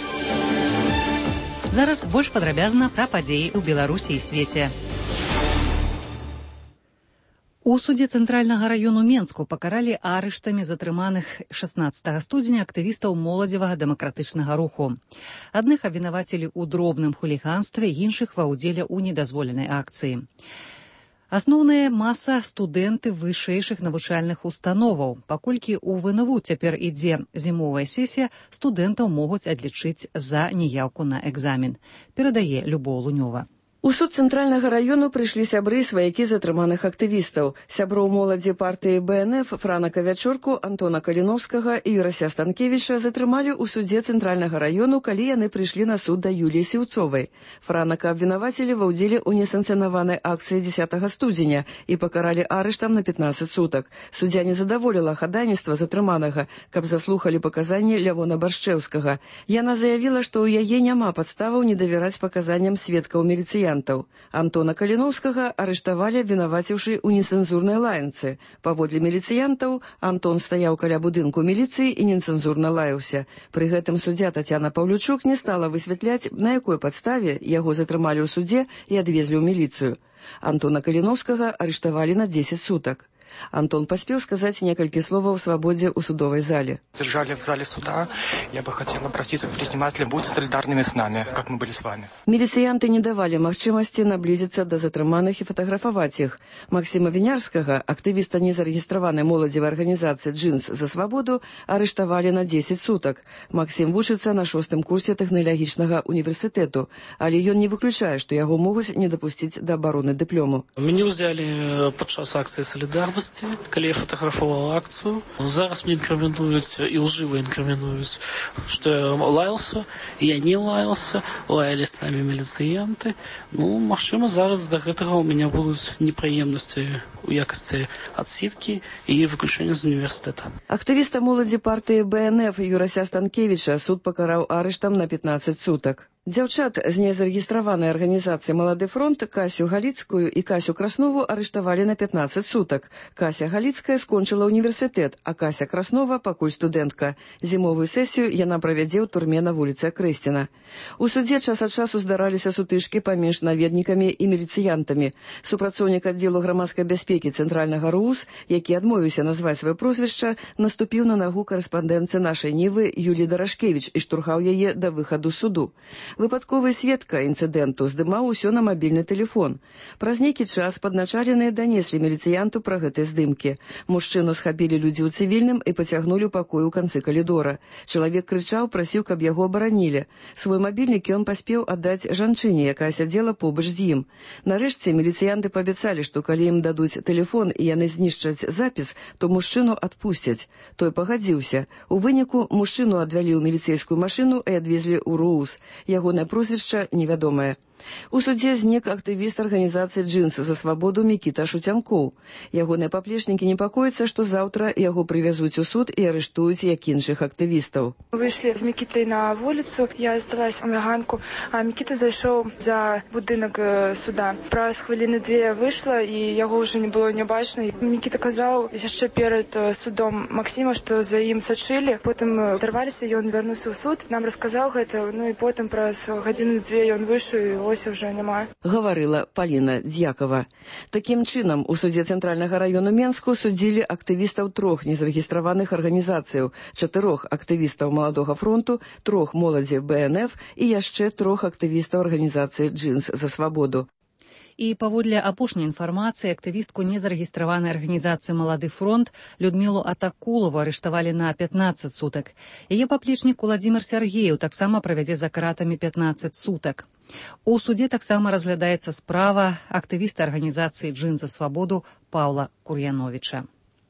Зараз больш падрабязна пра падзеі ў Беларусі і свеце. У судзе Цэнтральнага раёну Менску пакаралі арыштамі затрыманых 16 студзеня актывістаў моладзевага дэмакратычнага руху. Адных абвінавацілі ў дробным хуліганстве, іншых ва ўдзеле ў недазволенай акцыі. Асноўная маса студэнты вышэйшых навучальных установаў. Паколькі ў ВНВ цяпер ідзе зімовая сесія, студэнтаў могуць адлічыць за неяўку на экзамен. Перадае Любоў Лунёва. У суд Цэнтральнага раёну прыйшлі сябры і сваякі затрыманых актывістаў. Сяброў моладзі партыі БНФ Франа Кавячорку, Антона Каліновскага і Юрася Станкевіча затрымалі ў судзе Цэнтральнага раёну, калі яны прыйшлі на суд да Юліі Сіўцовай. Франака абвінавацілі ва ўдзеле ў несанкцыянаванай акцыі 10 студзеня і пакаралі арыштам на 15 сутак. Суддзя не задаволіла хадайніцтва затрыманага, каб заслухалі паказанні Лявона Баршчэўскага. Яна заявіла, што ў яе няма падставаў не давяраць паказанням сведкаў міліцыянтаў. Антона Каліновскага арыштавалі, абвінаваціўшы ў нецэнзурнай лаянцы. Паводле міліцыянтаў, Антон стаяў каля будынку міліцыі і нецэнзурна лаяўся. Пры гэтым суддзя Тацяна Паўлючук не стала высвятляць, на якой падставе яго затрымалі ў судзе і адвезлі ў міліцыю. Антона Каліновскага арыштавалі на 10 сутак. Антон паспеў сказаць некалькі словаў свабодзе ў судовай зале. Держали в зале суда. Я бы хотел обратиться к предпринимателям. Будьте солидарными с нами, как мы были с вами. Міліцыянты не давалі магчымасці наблізіцца да затрыманых і фатаграфаваць іх. Максіма Вінярскага, актывіста незарэгістраванай моладзевай арганізацыі «Джинс за свабоду», арыштавалі на 10 сутак. Максім вучыцца на 6-м курсе тэхналагічнага універсітэту, але ён не выключае, што яго могуць не дапусціць да абароны дыплому. Мяне ўзялі падчас акцыі салідарнасці, калі я фатаграфаваў акцыю. Зараз мне інкрымінуюць і лжыва інкрымінуюць, што я лаялся, я не лаялся, лаялі самі міліцыянты. Магчыма, зараз з-за гэтага ў мяне будуць непрыемнасці у якасці адсідкі і выключэння з універсітэта. Актывіста моладзі партыі БНФ Юрася Станкевіча суд пакараў арыштам на 15 сутак. Дзяўчат з незарэгістраванай арганізацыі «Малады фронт» Касю Галіцкую і Касю Краснову арыштавалі на 15 сутак. Кася Галіцкая скончыла універсітэт, а Кася Краснова пакуль студэнтка. Зімовую сесію яна правядзе ў турме на вуліцы Акрэсціна. У судзе час ад часу здараліся сутычкі паміж наведнікамі і міліцыянтамі. Супрацоўнік аддзелу грамадскай бяспекі цэнтральнага РУС, які адмовіўся назваць сваё прозвішча, наступіў на нагу карэспандэнтцы нашай Нівы Юлі Дарашкевіч і штурхаў яе да выхаду з суду. Выпадковы сведка інцыдэнту здымаў усё на мабільны тэлефон. Праз нейкі час падначаленыя данеслі міліцыянту пра гэтыя здымкі. Мужчыну схапілі людзі ў цывільным і пацягнулі ў пакой у канцы калідора. Чалавек крычаў, прасіў, каб яго абаранілі. Свой мабільнік ён паспеў аддаць жанчыне, якая сядзела побач з ім. Нарэшце міліцыянты паабяцалі, што калі ім дадуць тэлефон і яны знішчаць запіс, то мужчыну адпусцяць. Той пагадзіўся. У выніку мужчыну адвялі ў міліцэйскую машыну і адвезлі ў РУС. Ягонае прозвішча невядомае. У судзе знік актывіст арганізацыі «Джинс за свабоду» Мікіта Шуцянкоў. Ягоныя паплечнікі непакояцца, што заўтра яго прывязуць у суд і арыштуюць, як іншых актывістаў. Выйшлі з Мікітай на вуліцу, я здалась у мяганку, а Мікіта зайшоў за будынак суда. Праз хвіліны-две выйшла, і яго ўжо не было не бачна. Мікіта казаў яшчэ перад судом Максіма, што за ім сачылі. Потым дарваліся, ён вярнуўся ў суд, нам расказаў гэта, і потым праз гадзіну-две ён выйшаў, уже няма. Гаварыла Паліна Дьякова. Такім чынам, у судзе Цэнтральнага раёну Менску судзілі актывістаў 3 незарэгістраваных арганізацыяў, 4 актывістаў Маладога фронту, 3 моладзі БНФ і яшчэ 3 актывістаў арганізацыі «Джинс за свабоду». І паводле апошняй інфармацыі актывістку незарэгістраванай арганізацыі «Малады фронт» Людмілу Атакулову арыштавалі на 15 сутак. Яе паплечнік Уладзімір Сяргееў таксама правядзе за кратамі 15 сутак. У судзе таксама разглядаецца справа актывіста арганізацыі «Джинс за свабоду» Паўла Кур'яновіча.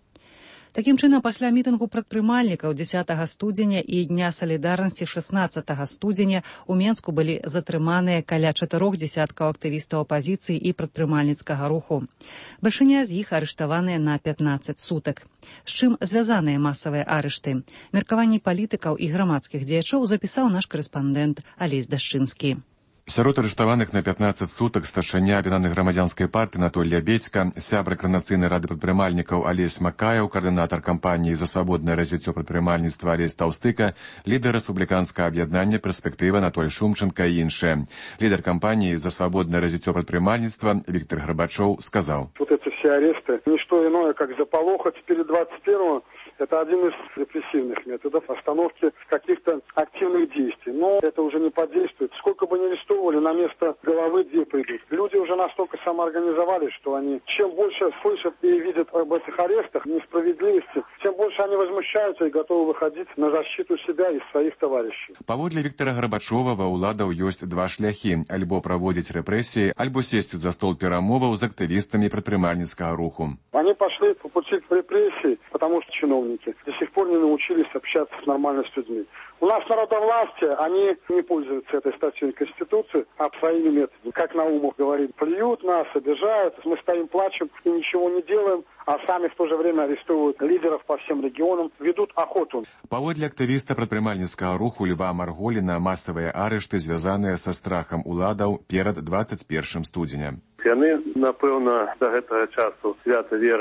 Такім чынам, пасля мітынгу прадпрымальнікаў 10 студзеня і Дня салідарнасці 16 студзеня у Менску былі затрыманыя каля 4 дзесяткаў актывістаў апазіцыі і прадпрымальніцкага руху. Бальшыня з іх арыштаваныя на 15 сутак. З чым звязаныя масавыя арышты? Меркаванні палітыкаў і грамадскіх дзеячоў запісаў наш карэспандэнт Алесь Дашчынскі. Сярод арыштаваных на 15 сутак старшыня аб'яднанай грамадзянскай партыі Анатоль Лябедзька, сябра Коардынацыйнай рады прадпрымальнікаў Алесь Макаеў, каардынатар кампаніі за свабоднае развіццё прадпрымальніцтва Алесь Таўстыка, лідар рэспубліканскага аб'яднання «Перспектыва» Анатоль Шумченка і іншыя. Лідар кампаніі за свабодное развіццё прадпрымальніцтва Віктор Гарбачоў сказаў: Вот эти все аресты, не что иное, как заполохать перед 21-го. Это один из репрессивных методов остановки каких-то активных действий. Но это уже не подействует. Сколько бы ни арестовывали, на место головы 2 придут. Люди уже настолько самоорганизовались, что они чем больше слышат и видят об этих арестах, несправедливости, тем больше они возмущаются и готовы выходить на защиту себя и своих товарищей. Паводле Віктора Гарбачова ва ўладаў ёсць 2 шляхі: альбо праводзіць рэпрэсіі, альбо сесці за стол перамоваў з актывістамі прадпрымальніцкага руху. Они пошли по пути репрессий, потому что чиновники до сих пор не научились общаться с нормально с людьми. У нас народовластие, они не пользуются этой статьей Конституции, а своими методами. Как Наумов говорит, плюют нас, обижают, мы стоим, плачем и ничего не делаем, а сами в то же время арестовывают лидеров по всем регионам, ведут охоту. Паводле актывіста прадпрымальніцкага руху Льва Марголіна, масавыя арышты звязаныя са страхам уладаў перад 21 студзеня. Яны, напэўна, да гэтага часу свята вераць,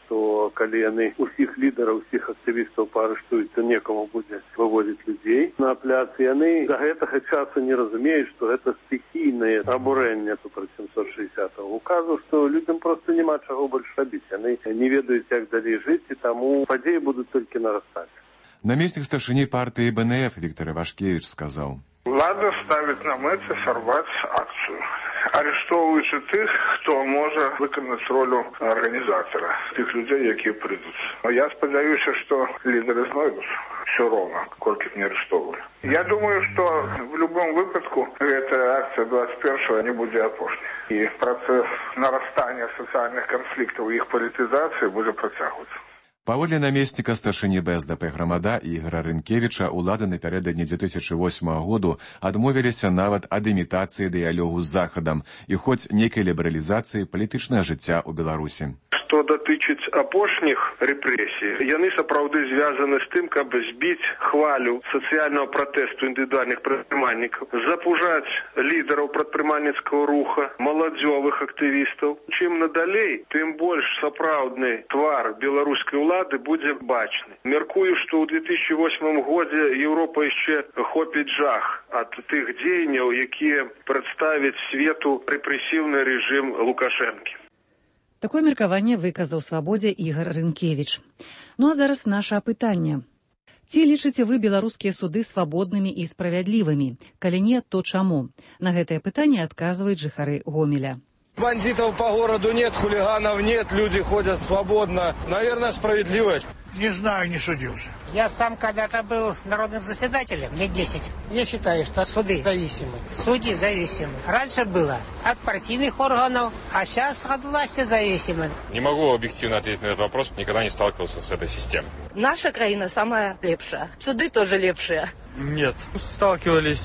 што калі яны усіх лідараў, усіх актывістаў паарыштуюць, то некаму будзе вывозіць людзей на пляц. Яны да гэтага часу не разумеюць, што гэта стыхійнае абурэнне супраць 760-го указу, што людзям проста няма чаго больш рабіць. Яны не ведаюць, як далей жыць, і таму падзеі будуць толькі нарастаць. Намеснік старшыні партыі БНФ Віктор Івашкевіч сказаў: Влада ставіць на мэце сарваць акцыю, арыштоўваючы тых, хто можа выканаць ролю арганізатара, тых людзей, якія прыйдуць. Я спадзяюся, што лідары знойдуць все роўна, колькі б не арыштоўвалі. Я думаю, што в любом выпадку гэтая акцыя 21-го не будзе апошняй. І працэс нарастання сацыяльных канфліктаў і іх палітызацыі будзе працягвацца. Паводле намесніка старшыні БСДП Грамада Ігора Рынкевіча, улады напярэдадні 2008 году адмовіліся нават ад імітацыі дыялогу з Захадам і хоць нейкай лібералізацыі палітычнага жыцця ў Беларусі. Што датычыць апошніх рэпрэсій, яны сапраўды звязаны з тым, каб збіць хвалю сацыяльнага пратэсту індывідуальных прадпрымальнікаў, запужаць лідараў прадпрымальніцкага руха, маладзёвых актывістаў. Чым надалей, тым больш сапраўдны твар беларускай улады будзе бачны. Мяркую, што ў 2008 годзе Еўропа яшчэ хопіць жах ад тых дзеянняў, якія прадставяць свету рэпрэсіўны рэжым Лукашэнкі. Такое меркаванне выказаў Свабодзе Ігор Рынкевіч. Ну а зараз наша апытанне. Ці лічыце вы беларускія суды свабоднымі і справядлівымі? Калі не, то чаму? На гэтае пытанне адказваюць жыхары Гомеля. Бандитов по городу нет, хулиганов нет, люди ходят свободно. Наверное, справедливость. Не знаю, не судился. Я сам когда-то был народным заседателем, лет 10. Я считаю, что суды зависимы, судьи зависимы. Раньше было от партийных органов, а сейчас от власти зависимы. Не могу объективно ответить на этот вопрос, никогда не сталкивался с этой системой. Наша краина самая лепшая, суды тоже лепшие. Нет, сталкивались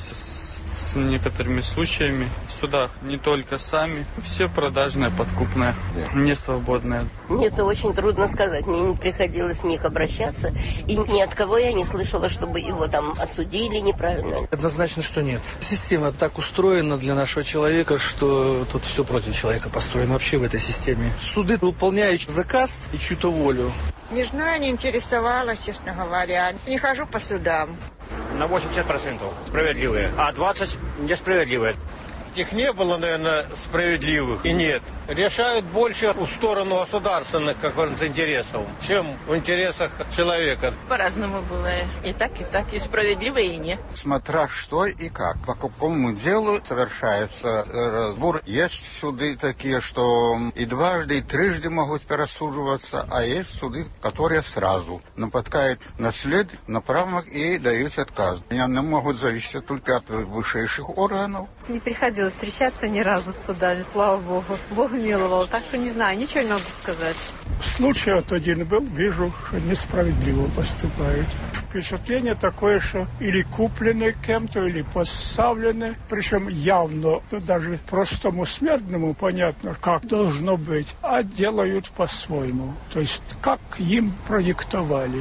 с некоторыми случаями в судах, не только сами, все продажные, подкупные, не свободные. Мне это очень трудно сказать, мне не приходилось в них обращаться, и ни от кого я не слышала, чтобы его там осудили неправильно. Однозначно, что нет. Система так устроена для нашего человека, что тут все против человека построено вообще в этой системе. Суды выполняют заказ и чью-то волю. Не знаю, не интересовалась, честно говоря. Не хожу по судам. На 80% справедливые, а 20% несправедливые. Их не было, наверное, справедливых и нет. Решают больше в сторону государственных как интересов, чем в интересах человека. По-разному бывает. И так, и справедливые, и нет. Смотря что и как. По какому делу совершается разбор. Есть суды такие, что и дважды, и трижды могут пересуживаться, а есть суды, которые сразу нападают на след, на правах и дают отказ. Они могут зависеть только от высших органов. Не приходилось встречаться ни разу с судами, слава Богу. Бог миловал, так что не знаю, ничего не могу сказать. Случай вот один был, вижу, что несправедливо поступают. Впечатление такое, что или куплены кем-то, или поставлены, причем явно, даже простому смертному понятно, как должно быть, а делают по-своему. То есть, как им продиктовали.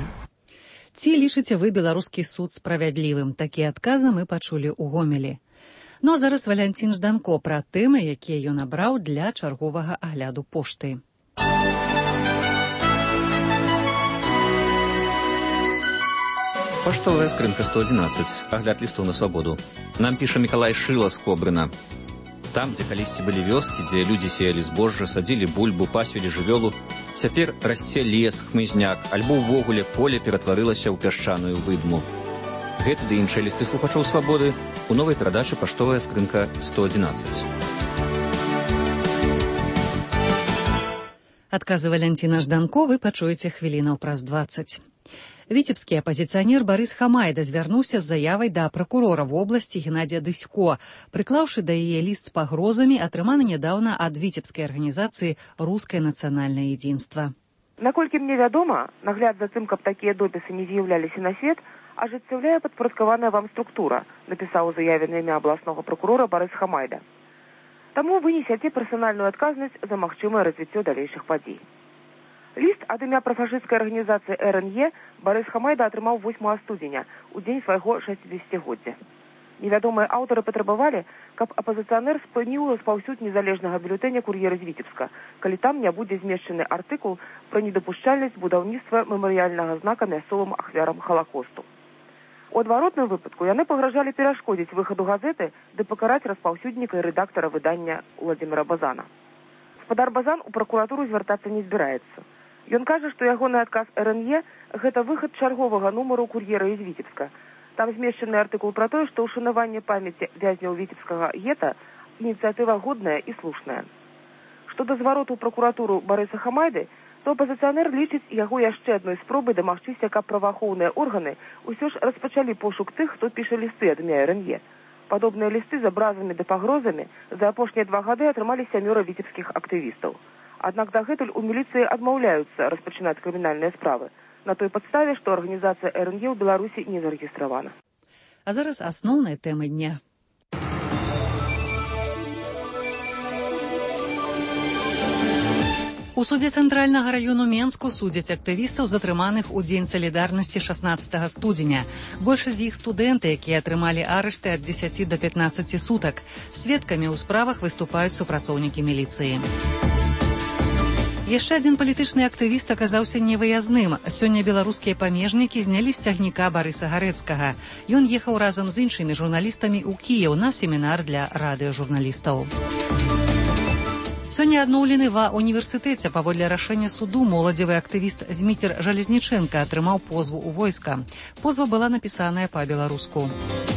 Ці лічыце вы беларускі суд справядлівым? Такія адказы мы пачулі ў Гомелі. Ну а зараз Валянцін Жданко пра тэмы, якія ён абраў для чарговага агляду пошты. Паштовая скрынка 111. Агляд лістоў на свабоду. Нам піша Мікалай Шыла з Кобрына. Там, дзе калісьці былі вёскі, дзе людзі сеялі збожжа, садзілі бульбу, пасвілі жывёлу, цяпер расце лес, хмызняк, альбо ўвогуле поле ператварылася ў пясчаную выдму. Гэты ды іншыя лісты слухачоў свабоды у новай перадачы «Паштовая скрынка 111». Адказы Валянціна Жданко вы пачуеце хвілінаў праз 20. Віцебскі апазіцыянер Барыс Хамайда звярнуўся з заявай да пракурора вобласці Геннадзія Дысько, прыклаўшы да яе ліст з пагрозамі, атрыманы нядаўна ад віцебскай арганізацыі «Рускае нацыянальнае едзінства». Наколькі мне вядома, нагляд за тым, каб такія допісы не з'яўляліся на свет, ажыццяўляе падпарадкаваная вам структура, напісаў у заяве на імя абласнога пракурора Барыс Хамайда. Таму вы несяце персанальную адказнасць за магчымае развіццё далейшых падзей. Ліст ад імя прафашысцкай арганізацыі РНЕ Барыс Хамайда атрымаў 8 студзеня, у дзень свайго 60-годдзя. Невядомыя аўтары патрабавалі, каб апазіцыянер спыніў распаўсюд незалежнага бюлетэня «Кур'ера з Віцебска», калі там не будзе змешчаны артыкул пра недапушчальнасць будаўніцтва мемарыяльнага знака мясцовым ахвярам Халакосту. У адваротным выпадку яны пагражалі перашкодзіць выхаду газеты ды пакараць распаўсюдніка і рэдактара выдання Владзіміра Базана. Гаспадар Базан у пракуратуру звяртацца не збіраецца. Ён кажа, што ягоны адказ РНЕ – гэта выхад чарговага нумару «Кур'ера з Віцебска». Там змешчаны артыкул пра тое, што ўшанаванне памяці вязняў віцебскага гета – ініцыятыва годная і слушная. Што да звароту ў пракуратуру Барыса Хамайды, то апазіцыянер лічыць яго яшчэ адной спробай дамагчыся, каб праваахоўныя органы ўсё ж распачалі пошук тых, хто піша лісты ад імя РНЕ. Падобныя лісты з абразамі ды пагрозамі за апошнія 2 гады атрымалі 7 віцебскіх актывістаў. Аднак дагэтуль у міліцыі адмаўляюцца распачынаць крымінальныя справы на той падставе, што арганізацыя РНЕ ў Беларусі не зарэгістравана. А зараз асноўныя тэмы дня. У судзе Цэнтральнага раёну Менску судзяць актывістаў, затрыманых у Дзень салідарнасці 16 студзеня. Большасць з іх студэнты, якія атрымалі арышты ад 10 до 15 сутак. Сведкамі ў справах выступаюць супрацоўнікі міліцыі. Яшчэ адзін палітычны актывіст аказаўся невыязным. Сёння беларускія памежнікі знялі з цягніка Барыса Гарэцкага. Ён ехаў разам з іншымі журналістамі ў Кіеў на семінар для радыёжурналістаў. Сёння адноўлены ва універсітэце. Паводле рашэння суду моладзевы актывіст Зміцер Жалезнічэнка атрымаў позву ў войска. Позва была напісаная па-беларуску.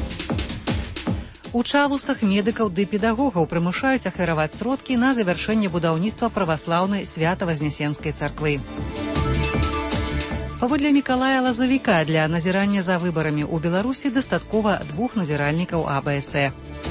У Чавусах медыкаў ды педагогаў прымушаюць ахвяраваць сродкі на завяршэнне будаўніцтва праваслаўнай Свята-Вазнесенскай царквы. Паводле Мікалая Лазавіка для назірання за выбарамі ў Беларусі дастаткова 2 назіральнікаў АБС.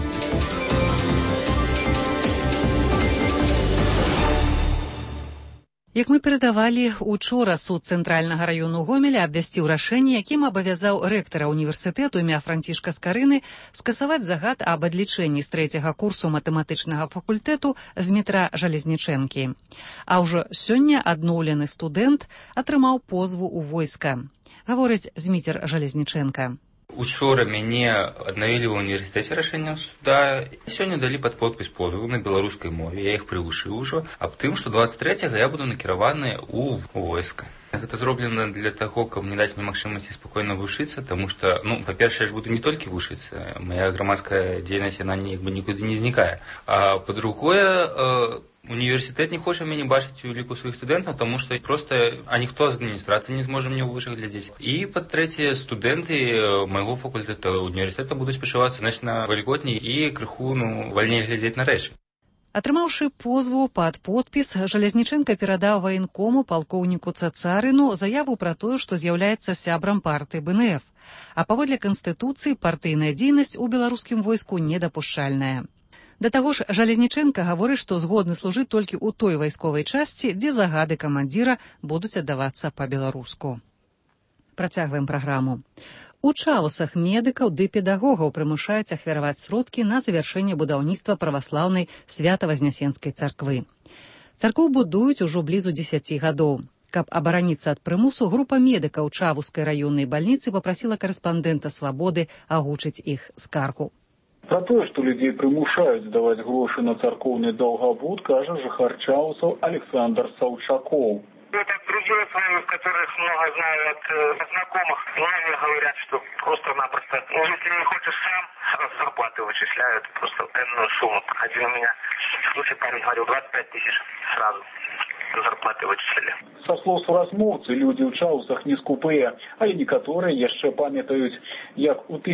Як мы перадавалі, учора суд Цэнтральнага раёну Гомеля абвясціў рашэнне, якім абавязаў рэктара універсітэту імя Францішка Скарыны скасаваць загад аб адлічэнні з 3-го курсу матэматычнага факультэту Змітра Жалезнічэнкі. А ўжо сёння адноўлены студэнт атрымаў позву ў войска. Гаворыць Зміцер Жалезнічэнка. Учора мяне аднавілі ў універсітэце рашэннем суда. Сёння далі пад подпіс позву на беларускай мове. Я іх прывучыў ужо аб тым, што 23-го я буду накіраваны ў войска. Гэта зроблена для таго, каб не даць мне магчымасці спакойна вучыцца, таму што, па-першае, я ж буду не толькі вучыцца. Мая грамадская дзейнасць, яна нікуды не знікае. А па-другое, універсітэт не хоча мяне бачыць у ліку сваіх студэнтаў, таму што проста ніхто з адміністрацыі не зможа мне ў вышах глядзець. І, па-трэцяе, студэнты майго факультэта універсітэта будуць пачувацца значна вальготней і крыху вальней глядзець на рэчы. Атрымаўшы позву пад подпіс, Жалезнічэнка перадаў ваенкому палкоўніку Цацарыну заяву пра тое, што з'яўляецца сябрам партыі БНФ. А паводле Канстытуцыі партыйная дзейнасць у беларускім войску недапушчальная. Да таго ж, Жалезнічэнка гаворыць, што згодны служыць толькі ў той вайсковай часці, дзе загады камандзіра будуць аддавацца па-беларуску. Працягваем праграму. У Чавусах медыкаў ды педагогаў прымушаюць ахвяраваць сродкі на завяршэнне будаўніцтва праваслаўнай Свята-Вазнесенскай царквы. Царкву будуюць ужо блізу 10 гадоў. Каб абараніцца ад прымусу, група медыкаў Чавускай раённай бальніцы папрасіла карэспандэнта «Свабоды» агучыць іх скаргу. Про тое, што людзей прымушаюць здаваць грошы на царкоўны даўгабуд, кажа жыхар Чаусаў Александр Саўчакоў. Это другие файлы, которых много знаю от знакомых. Многие говорят, что просто-напросто, если не хочешь сам, сразу зарплаты вычисляют, просто энную сумму. Один у меня случай парень говорил, 25 000 сразу зарплаты вычислили. Са слоў суразмоўцы, людзі ў Чаусах не скупыя, але некаторыя яшчэ памятаюць, як у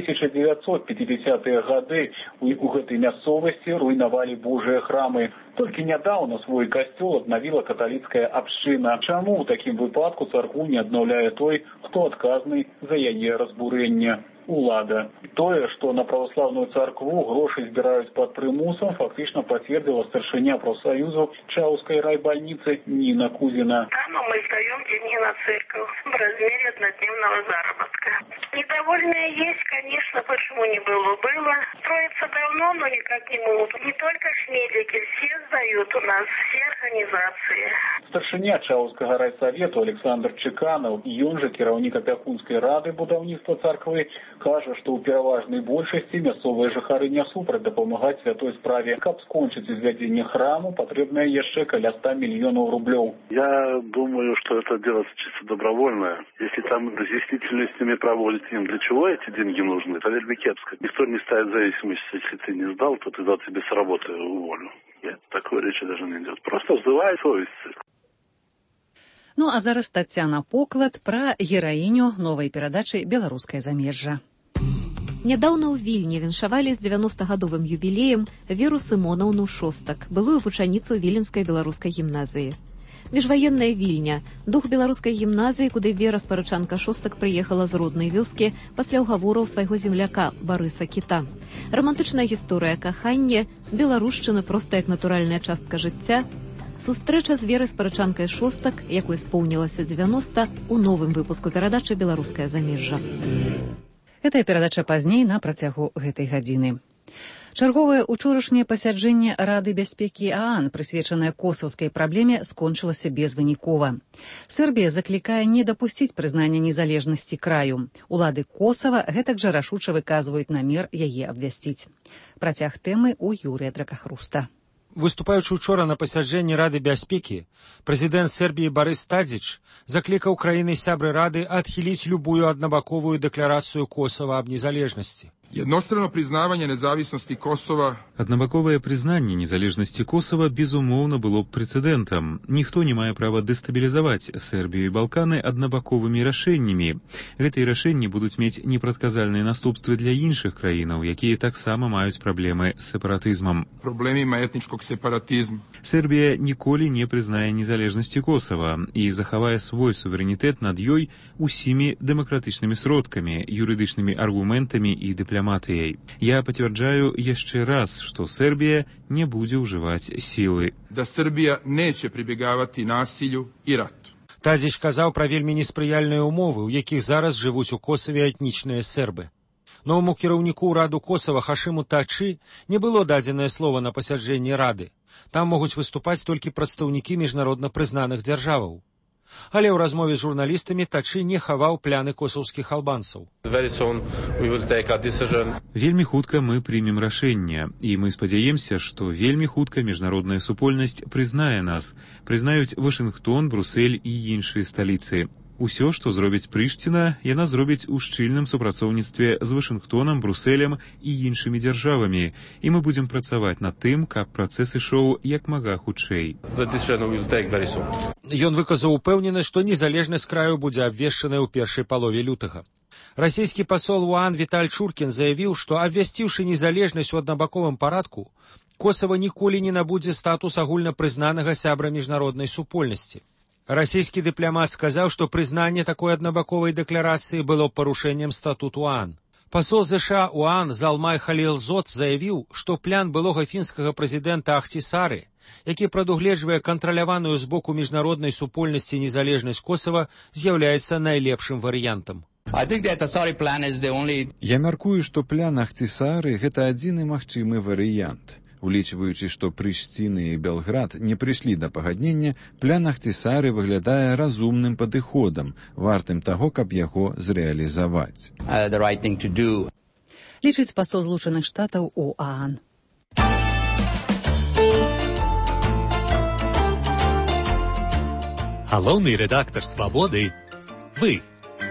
1950-е гады у гэтай мясцовасці руйнавалі Божыя храмы. Толькі нядаўна свой касцёл аднавіла каталіцкая абшчына. Чаму ў такім выпадку царкву не аднаўляе той, хто адказны за яе разбурэнне? Улада. Тое, што на праваслаўную царкву грошы збіраюць пад прымусам, фактычна пацвердзіла старшыня профсоюзу Чаускай райбольницы Нина Кузина. Там мы сдаем деньги на церковь в размере однодневного заработка. Недовольные есть, конечно, почему не было. Было. Строится давно, но никак не могут. Не только шмелики, все сдают. Устают у нас все организации. Старшыня Чаўскага райсавету Александр Чеканов, ён жа кіраўнік апякунскай рады будаўніцтва царквы, кажа, што ў пераважнай большасці мясцовыя жыхары не супраць дапамагаць святой справе. Каб скончыць извядзенне храму, патрэбна яшчэ каля 100 миллионов рублей. Я думаю, что это дело чисто добровольное. Если там действительно с ними проводить им, для чего эти деньги нужны, это вельми кепско. Никто не ставит зависимости, если ты не сдал, то ты тебе с работы уволю. Нет, такой речи даже не идет. Просто вздывай совесть. Ну а зараз Тацяна Поклад пра гераіню новай перадачы «Беларускае замежжа». Нядаўна ў Вільні віншавалі з 90-гадовым юбілеем Веру Сымонаўну Шостак, былую вучаніцу Віленскай беларускай гімназіі. Міжваенная Вільня, дух беларускай гімназіі, куды Вера Спарычанка Шостак прыехала з роднай вёскі пасля ўгавораў свайго земляка Барыса Кіта. Рамантычная гісторыя кахання, беларушчына проста як натуральная частка жыцця, сустрэча з Верай Спарычанкай Шостак, якой споўнілася 90, у новым выпуску перадачы «Беларускае замежжа». Гэтая перадача пазней на працягу гэтай гадзіны. Чарговае учорашняе пасяджэнне Рады бяспекі ААН, прысвечанае косаўскай праблеме, скончылася безвынікова. Сербія заклікае не дапусціць прызнання незалежнасці краю. Улады Косава гэтак жа рашуча выказваюць намер яе абвясціць. Працяг тэмы ў Юрыя Дракахруста. Выступаючы учора на пасяджэнні Рады бяспекі, прэзідэнт Сербіі Барыс Тадзіч заклікаў краіны-сябры Рады адхіліць любую аднабаковую дэкларацыю Косова аб незалежнасці. Jednostrano priznavanje nezavisnosti Kosova. Аднабаковае прызнанне незалежнасці Косова, безумоўна, было б прэцэдэнтам. Ніхто не мае права дэстабілізаваць Сербію і Балканы аднабаковымі рашэннямі. Гэтыя рашэнні будуць мець непрадказальныя наступствы для іншых краінаў, якія таксама маюць праблемы з сепаратызмам. Проблемima etničkog separatizma. Сербія ніколі не прызнае незалежнасці Косова і захавае свой суверэнітэт над ёй усімі дэмакратычнымі сродкамі, юрыдычнымі аргументамі і дыпламатыяй. Я пацвярджаю яшчэ раз, што Сербія не будзе ўжываць сілы. Да Сербія neće прибегавати насилju і рату. Тадзіч казаў пра вельмі неспрыяльныя ўмовы, у якіх зараз жывуць у Косаве этнічныя сербы. Новаму кіраўніку ўраду Косава Хашиму Тачи не было дадзенае слова на пасяджэнні Рады. Там могуць выступаць толькі прадстаўнікі міжнародна прызнаных дзяржаваў. Але ў размове з журналістамі Тачи не хаваў пляны косаўскіх албанцаў. Вельмі хутка мы прымем рашэнне, і мы спадзяемся, што вельмі хутка міжнародная супольнасць прызнае нас, прызнаюць Вашынгтон, Брусэль і іншыя сталіцы. Усё, што зробіць Прыштіна, яна зробіць у шчыльным супрацоўніцтве з Вашынгтонам, Брусэлем і іншымі дзяржавамі, і мы будзем працаваць над тым, каб працэс ішоў як мага хутчэй. Ён выказаў упэўненасць, што незалежнасць краю будзе абвешчаная ў першай палове лютага. Расійскі пасол у ААН Віталь Чуркін заявіў, што абвясціўшы незалежнасць у аднабаковым парадку, Косава ніколі не набудзе статус агульнапрызнанага сябра міжнароднай супольнасці. Расійскі дыпламат сказаў, што прызнанне такой аднабаковай дэкларацыі было парушэннем статуту ААН. Пасол ЗША у ААН Залмай Халілзот заявіў, што план былога фінскага прэзідэнта Ахтісары, які прадугледжвае кантраляваную з боку міжнароднай супольнасці незалежнасць Косава, з'яўляецца найлепшым варыянтам. Я мяркую, што план Ахтісары – гэта адзіны магчымы варыянт. Улічваючы, што Прышціна і Белград не прыйшлі да пагаднення, план Ахтісары выглядае разумным падыходам, вартым таго, каб яго зрэалізаваць. Лічыць пасол Злучаных Штатаў у ААН. Галоўны рэдактар «Свабоды» – вы.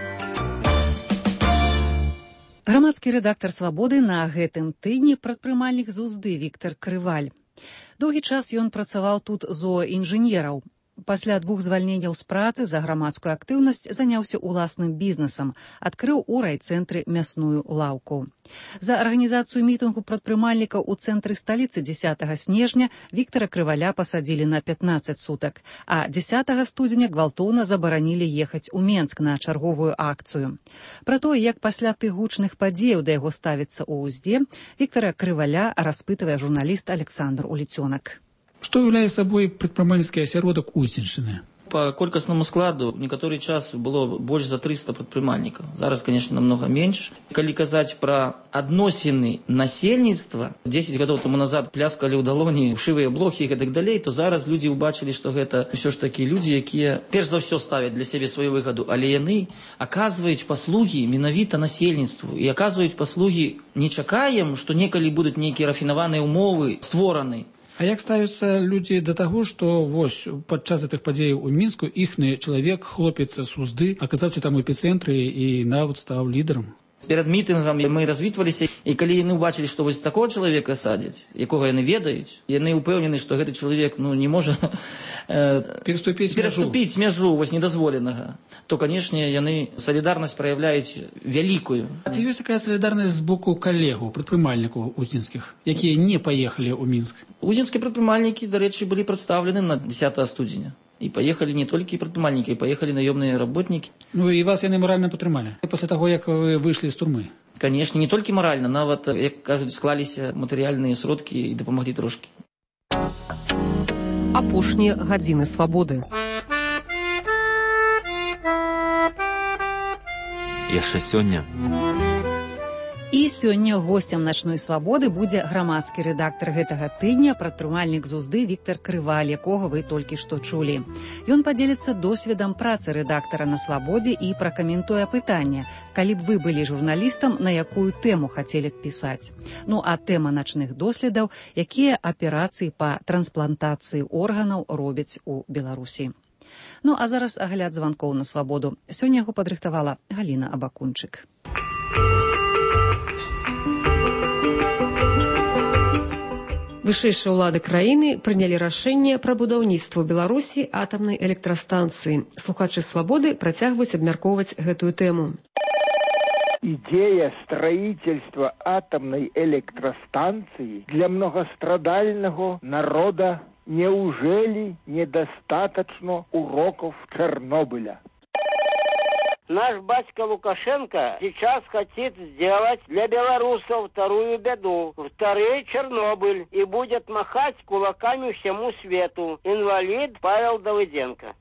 Грамадскі рэдактар «Свабоды» на гэтым тыдні прадпрымальнік з Узды Віктар Крываль. Доўгі час ён працаваў тут зооінжынераў. Пасля 2 звальненняў з працы за грамадскую актыўнасць заняўся ўласным бізнесам, адкрыў у райцэнтры мясную лаўку. За арганізацыю мітынгу прадпрымальнікаў у цэнтры сталіцы 10 снежня Віктара Крываля пасадзілі на 15 сутак, а 10 студзеня гвалтоўна забаранілі ехаць у Менск на чарговую акцыю. Пра тое, як пасля тых гучных падзеяў да яго ставіцца ў Узде, Віктара Крываля распытывае журналіст Александр Уліцёнак. Что является собой предпринимательский осяродок Узденщины? По колькасному складу некаторы час было больш за 300 прадпрымальнікаў. Зараз, конечно, намного менш. Калі казаць пра адносіны насельніцтва, 10 гадоў таму назад пляскалі ў далоні шывыя блохі і так далей, то зараз людзі ўбачылі, што гэта ўсё ж такі людзі, якія перш за ўсё ставяць для сябе сваю выгаду, але яны аказваюць паслугі менавіта насельніцтву і аказваюць паслугі не чакаем, што некалі будуць нейкія рафінаваныя ўмовы створаны. А як ставяцца людзі да таго, што вось падчас гэтых падзеяў у Мінску іхны чалавек, хлопец з Узды, аказаўся там у эпіцэнтры і нават стаў лідарам? Перад мітынгам мы развітваліся, і калі яны ўбачылі, што вось такого чалавека садзяць, якога яны ведаюць, яны ўпэўнены, што гэты чалавек не можа пераступіць мяжу вось недазволенага, то, канешне, яны салідарнасць праяўляюць вялікую. А ці ёсць такая салідарнасць з боку калегаў, прадпрымальнікаў узненскіх, якія не паехалі ў Мінск? Узненскія прадпрымальнікі, дарэчы, былі прадстаўлены на 10 студзеня. І паехалі не толькі прадпрымальнікі, паехалі наёмныя работнікі. І вас яны маральна падтрымалі? Пасля таго, як вы выйшлі з турмы? Канешне, не толькі маральна, нават, як кажуць, склаліся матэрыяльныя сродкі і дапамаглі трошкі. Апошнія гадзіны свабоды. Яшчэ сёння. І сёння госцем начной свабоды будзе грамадскі рэдактар гэтага тыдня, прадпрымальнік з Узды Віктор Крываль, якога вы толькі што чулі. Ён падзеліцца досведам працы рэдактара на свабодзе і пракаментуе пытанне, калі б вы былі журналістам, на якую тэму хацелі б пісаць. А тэма начных доследаў, якія аперацыі па трансплантацыі органаў робяць у Беларусі. А зараз агляд званкоў на свабоду. Сёння яго падрыхтавала Галіна Абакунчык. Вышэйшыя ўлады краіны прынялі рашэнне пра будаўніцтва ў Беларусі атамнай электрастанцыі. Слухачы свабоды працягваюць абмяркоўваць гэтую тэму. Идея строительства атомной электростанции для многострадального народа неужели недостаточно уроков Чернобыля? Наш батька Лукашенко сейчас хочет сделать для белорусов вторую беду, второй Чернобыль, и будет махать кулаками всему свету. Инвалид Павел Давыденко.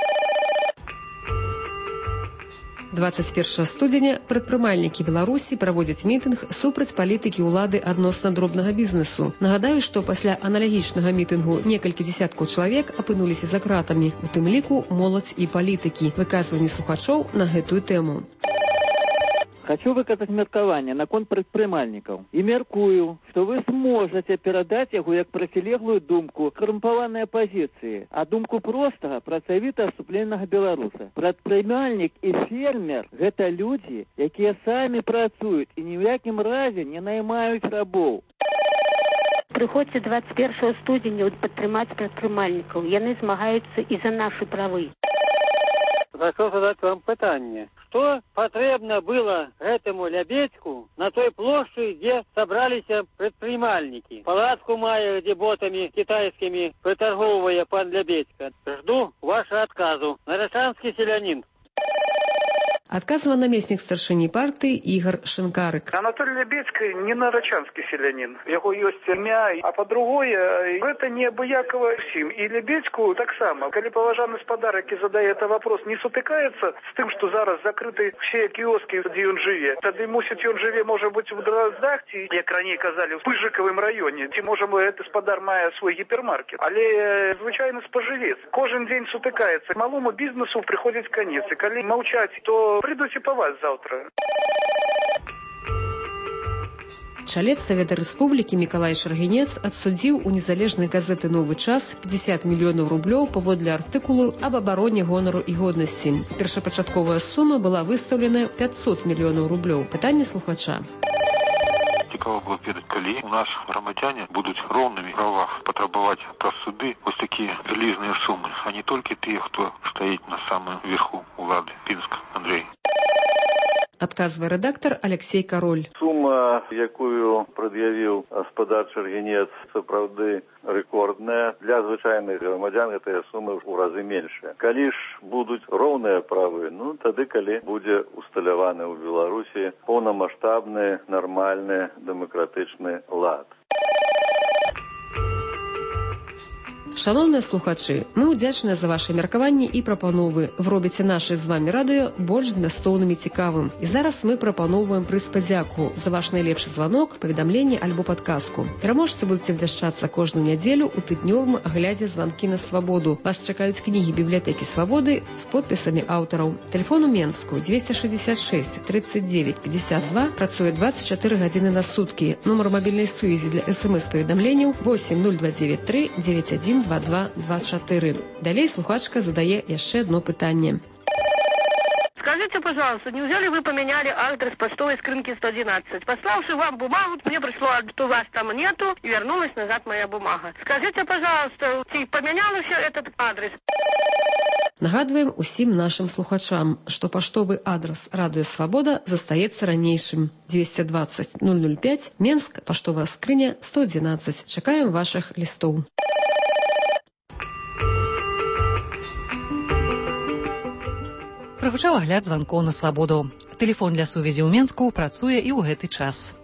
21 студзеня прадпрымальнікі Беларусі праводзяць мітынг супраць палітыкі ўлады адносна дробнага бізнесу. Нагадаю, што пасля аналагічнага мітынгу некалькі дзесяткаў чалавек апынуліся за кратамі, у тым ліку моладзь і палітыкі. Выказванні слухачоў на гэтую тэму. Хочу выказаць меркаванне наконт прадпрымальнікаў і мяркую, што вы сможаце перадаць яго як процілеглую думку карумпаванай апазіцыі, а думку простага працавіта супленнага беларуса. Прадпрымальнік і фермер – гэта людзі, якія самі працуюць і ні ў якім разе не наймаюць рабоў. Прыходзьце 21 студзеня падтрымаць прадпрымальнікаў. Яны змагаюцца і за нашы правы. Хочу задать вам питание. Что потребно было этому Лебедьку на той площади, где собрались предпринимальники? Палатку мая, где ботами китайскими приторговывая пан Лебедька. Жду вашего отказу. Нарочанский селянин. Адказвае намеснік старшыні партыі Ігор Шынкарык. Анатолий Лебедько не нарочанский селянин. Яго ёсць імя, а по-другое, это не абыякова всім. І Лебедьку так само. Калі паважаны спадар, які задае это вопрос, не сутыкаецца з тым, што зараз закрыты все кіоскі, дзе ён жыве. Тады, мусіць, ён жыве, можа быць, у Дроздах, ці, як раней казалі, в Пыжыковым раёне. Ці, можа, гэты спадар мае свой гіпермаркет. Але звычайны спажывец. Кожен дзень сутыкаецца. Малому бізнесу прыходзіць канец. І калі маўчаць, то придут и по вас завтра. Чалец Савета Рэспублікі Мікалай Шаргінец адсудзіў у незалежнай газеты «Новы час» 50 мільёнаў рублёў паводле артыкулу аб абароне гонару і годнасці. Першапачатковая сума была выстаўлена 500 мільёнаў рублёў. Пытанне слухача. Цікаво было ведаць, калі у нас грамадзяне будуць роўнымі правах патрабаваць праз суды вось такія вялізныя сумы, а не толькі тыя, хто стаіць на самым верху улады. Пінск, Андрей. Адказвае рэдактар Алексей Кароль. Сума, якую прад'явіў гаспадар Шаргінец, сапраўды рэкордная. Для звычайных грамадзян гэтая сума ў разы меншая. Калі ж будуць роўныя правы, тады калі будзе усталяваны ў Беларусі поўнамаштабны, нармальны, дэмакратычны лад. Шановныя слухачы, мы ўдзячныя за ваши меркаванні і прапановы. Вы робіце наше з вами радыё больш змястоўным і цікавым. І зараз мы прапаноўваем прыз падзяку за ваш найлепшы званок, паведамленне альбо падказку. Пераможцы будуць абвяшчацца кожную нядзелю ў тыднёвым аглядзе «Званкі на свабоду». Вас чакаюць кнігі бібліятэкі свабоды з подпісамі аўтараў. Тэлефон у Менску 266 39 52, працуе 24 гадзіны на суткі. Нумар мабільнай сувязі для СМС-паведамленняў 80293 91 2224. Далей слухачка задае яшчэ одно пытанне. Скажите, пожалуйста, неужели вы поменяли адрес почтовой скринки 111? Пославши вам бумагу, мне пришло, что вас там нету, и вернулась назад моя бумага. Скажите, пожалуйста, ты поменяла все этот адрес? Нагадваем усім нашим слухачам, што паштовы адрас «Радыё Свабода» застаецца ранейшым. 220 005, Менск, паштовая скрыня 111. Чакаем вашых лістоў. Прагучаў агляд званкоў на свабоду. Тэлефон для сувязі ў Менску працуе і ў гэты час.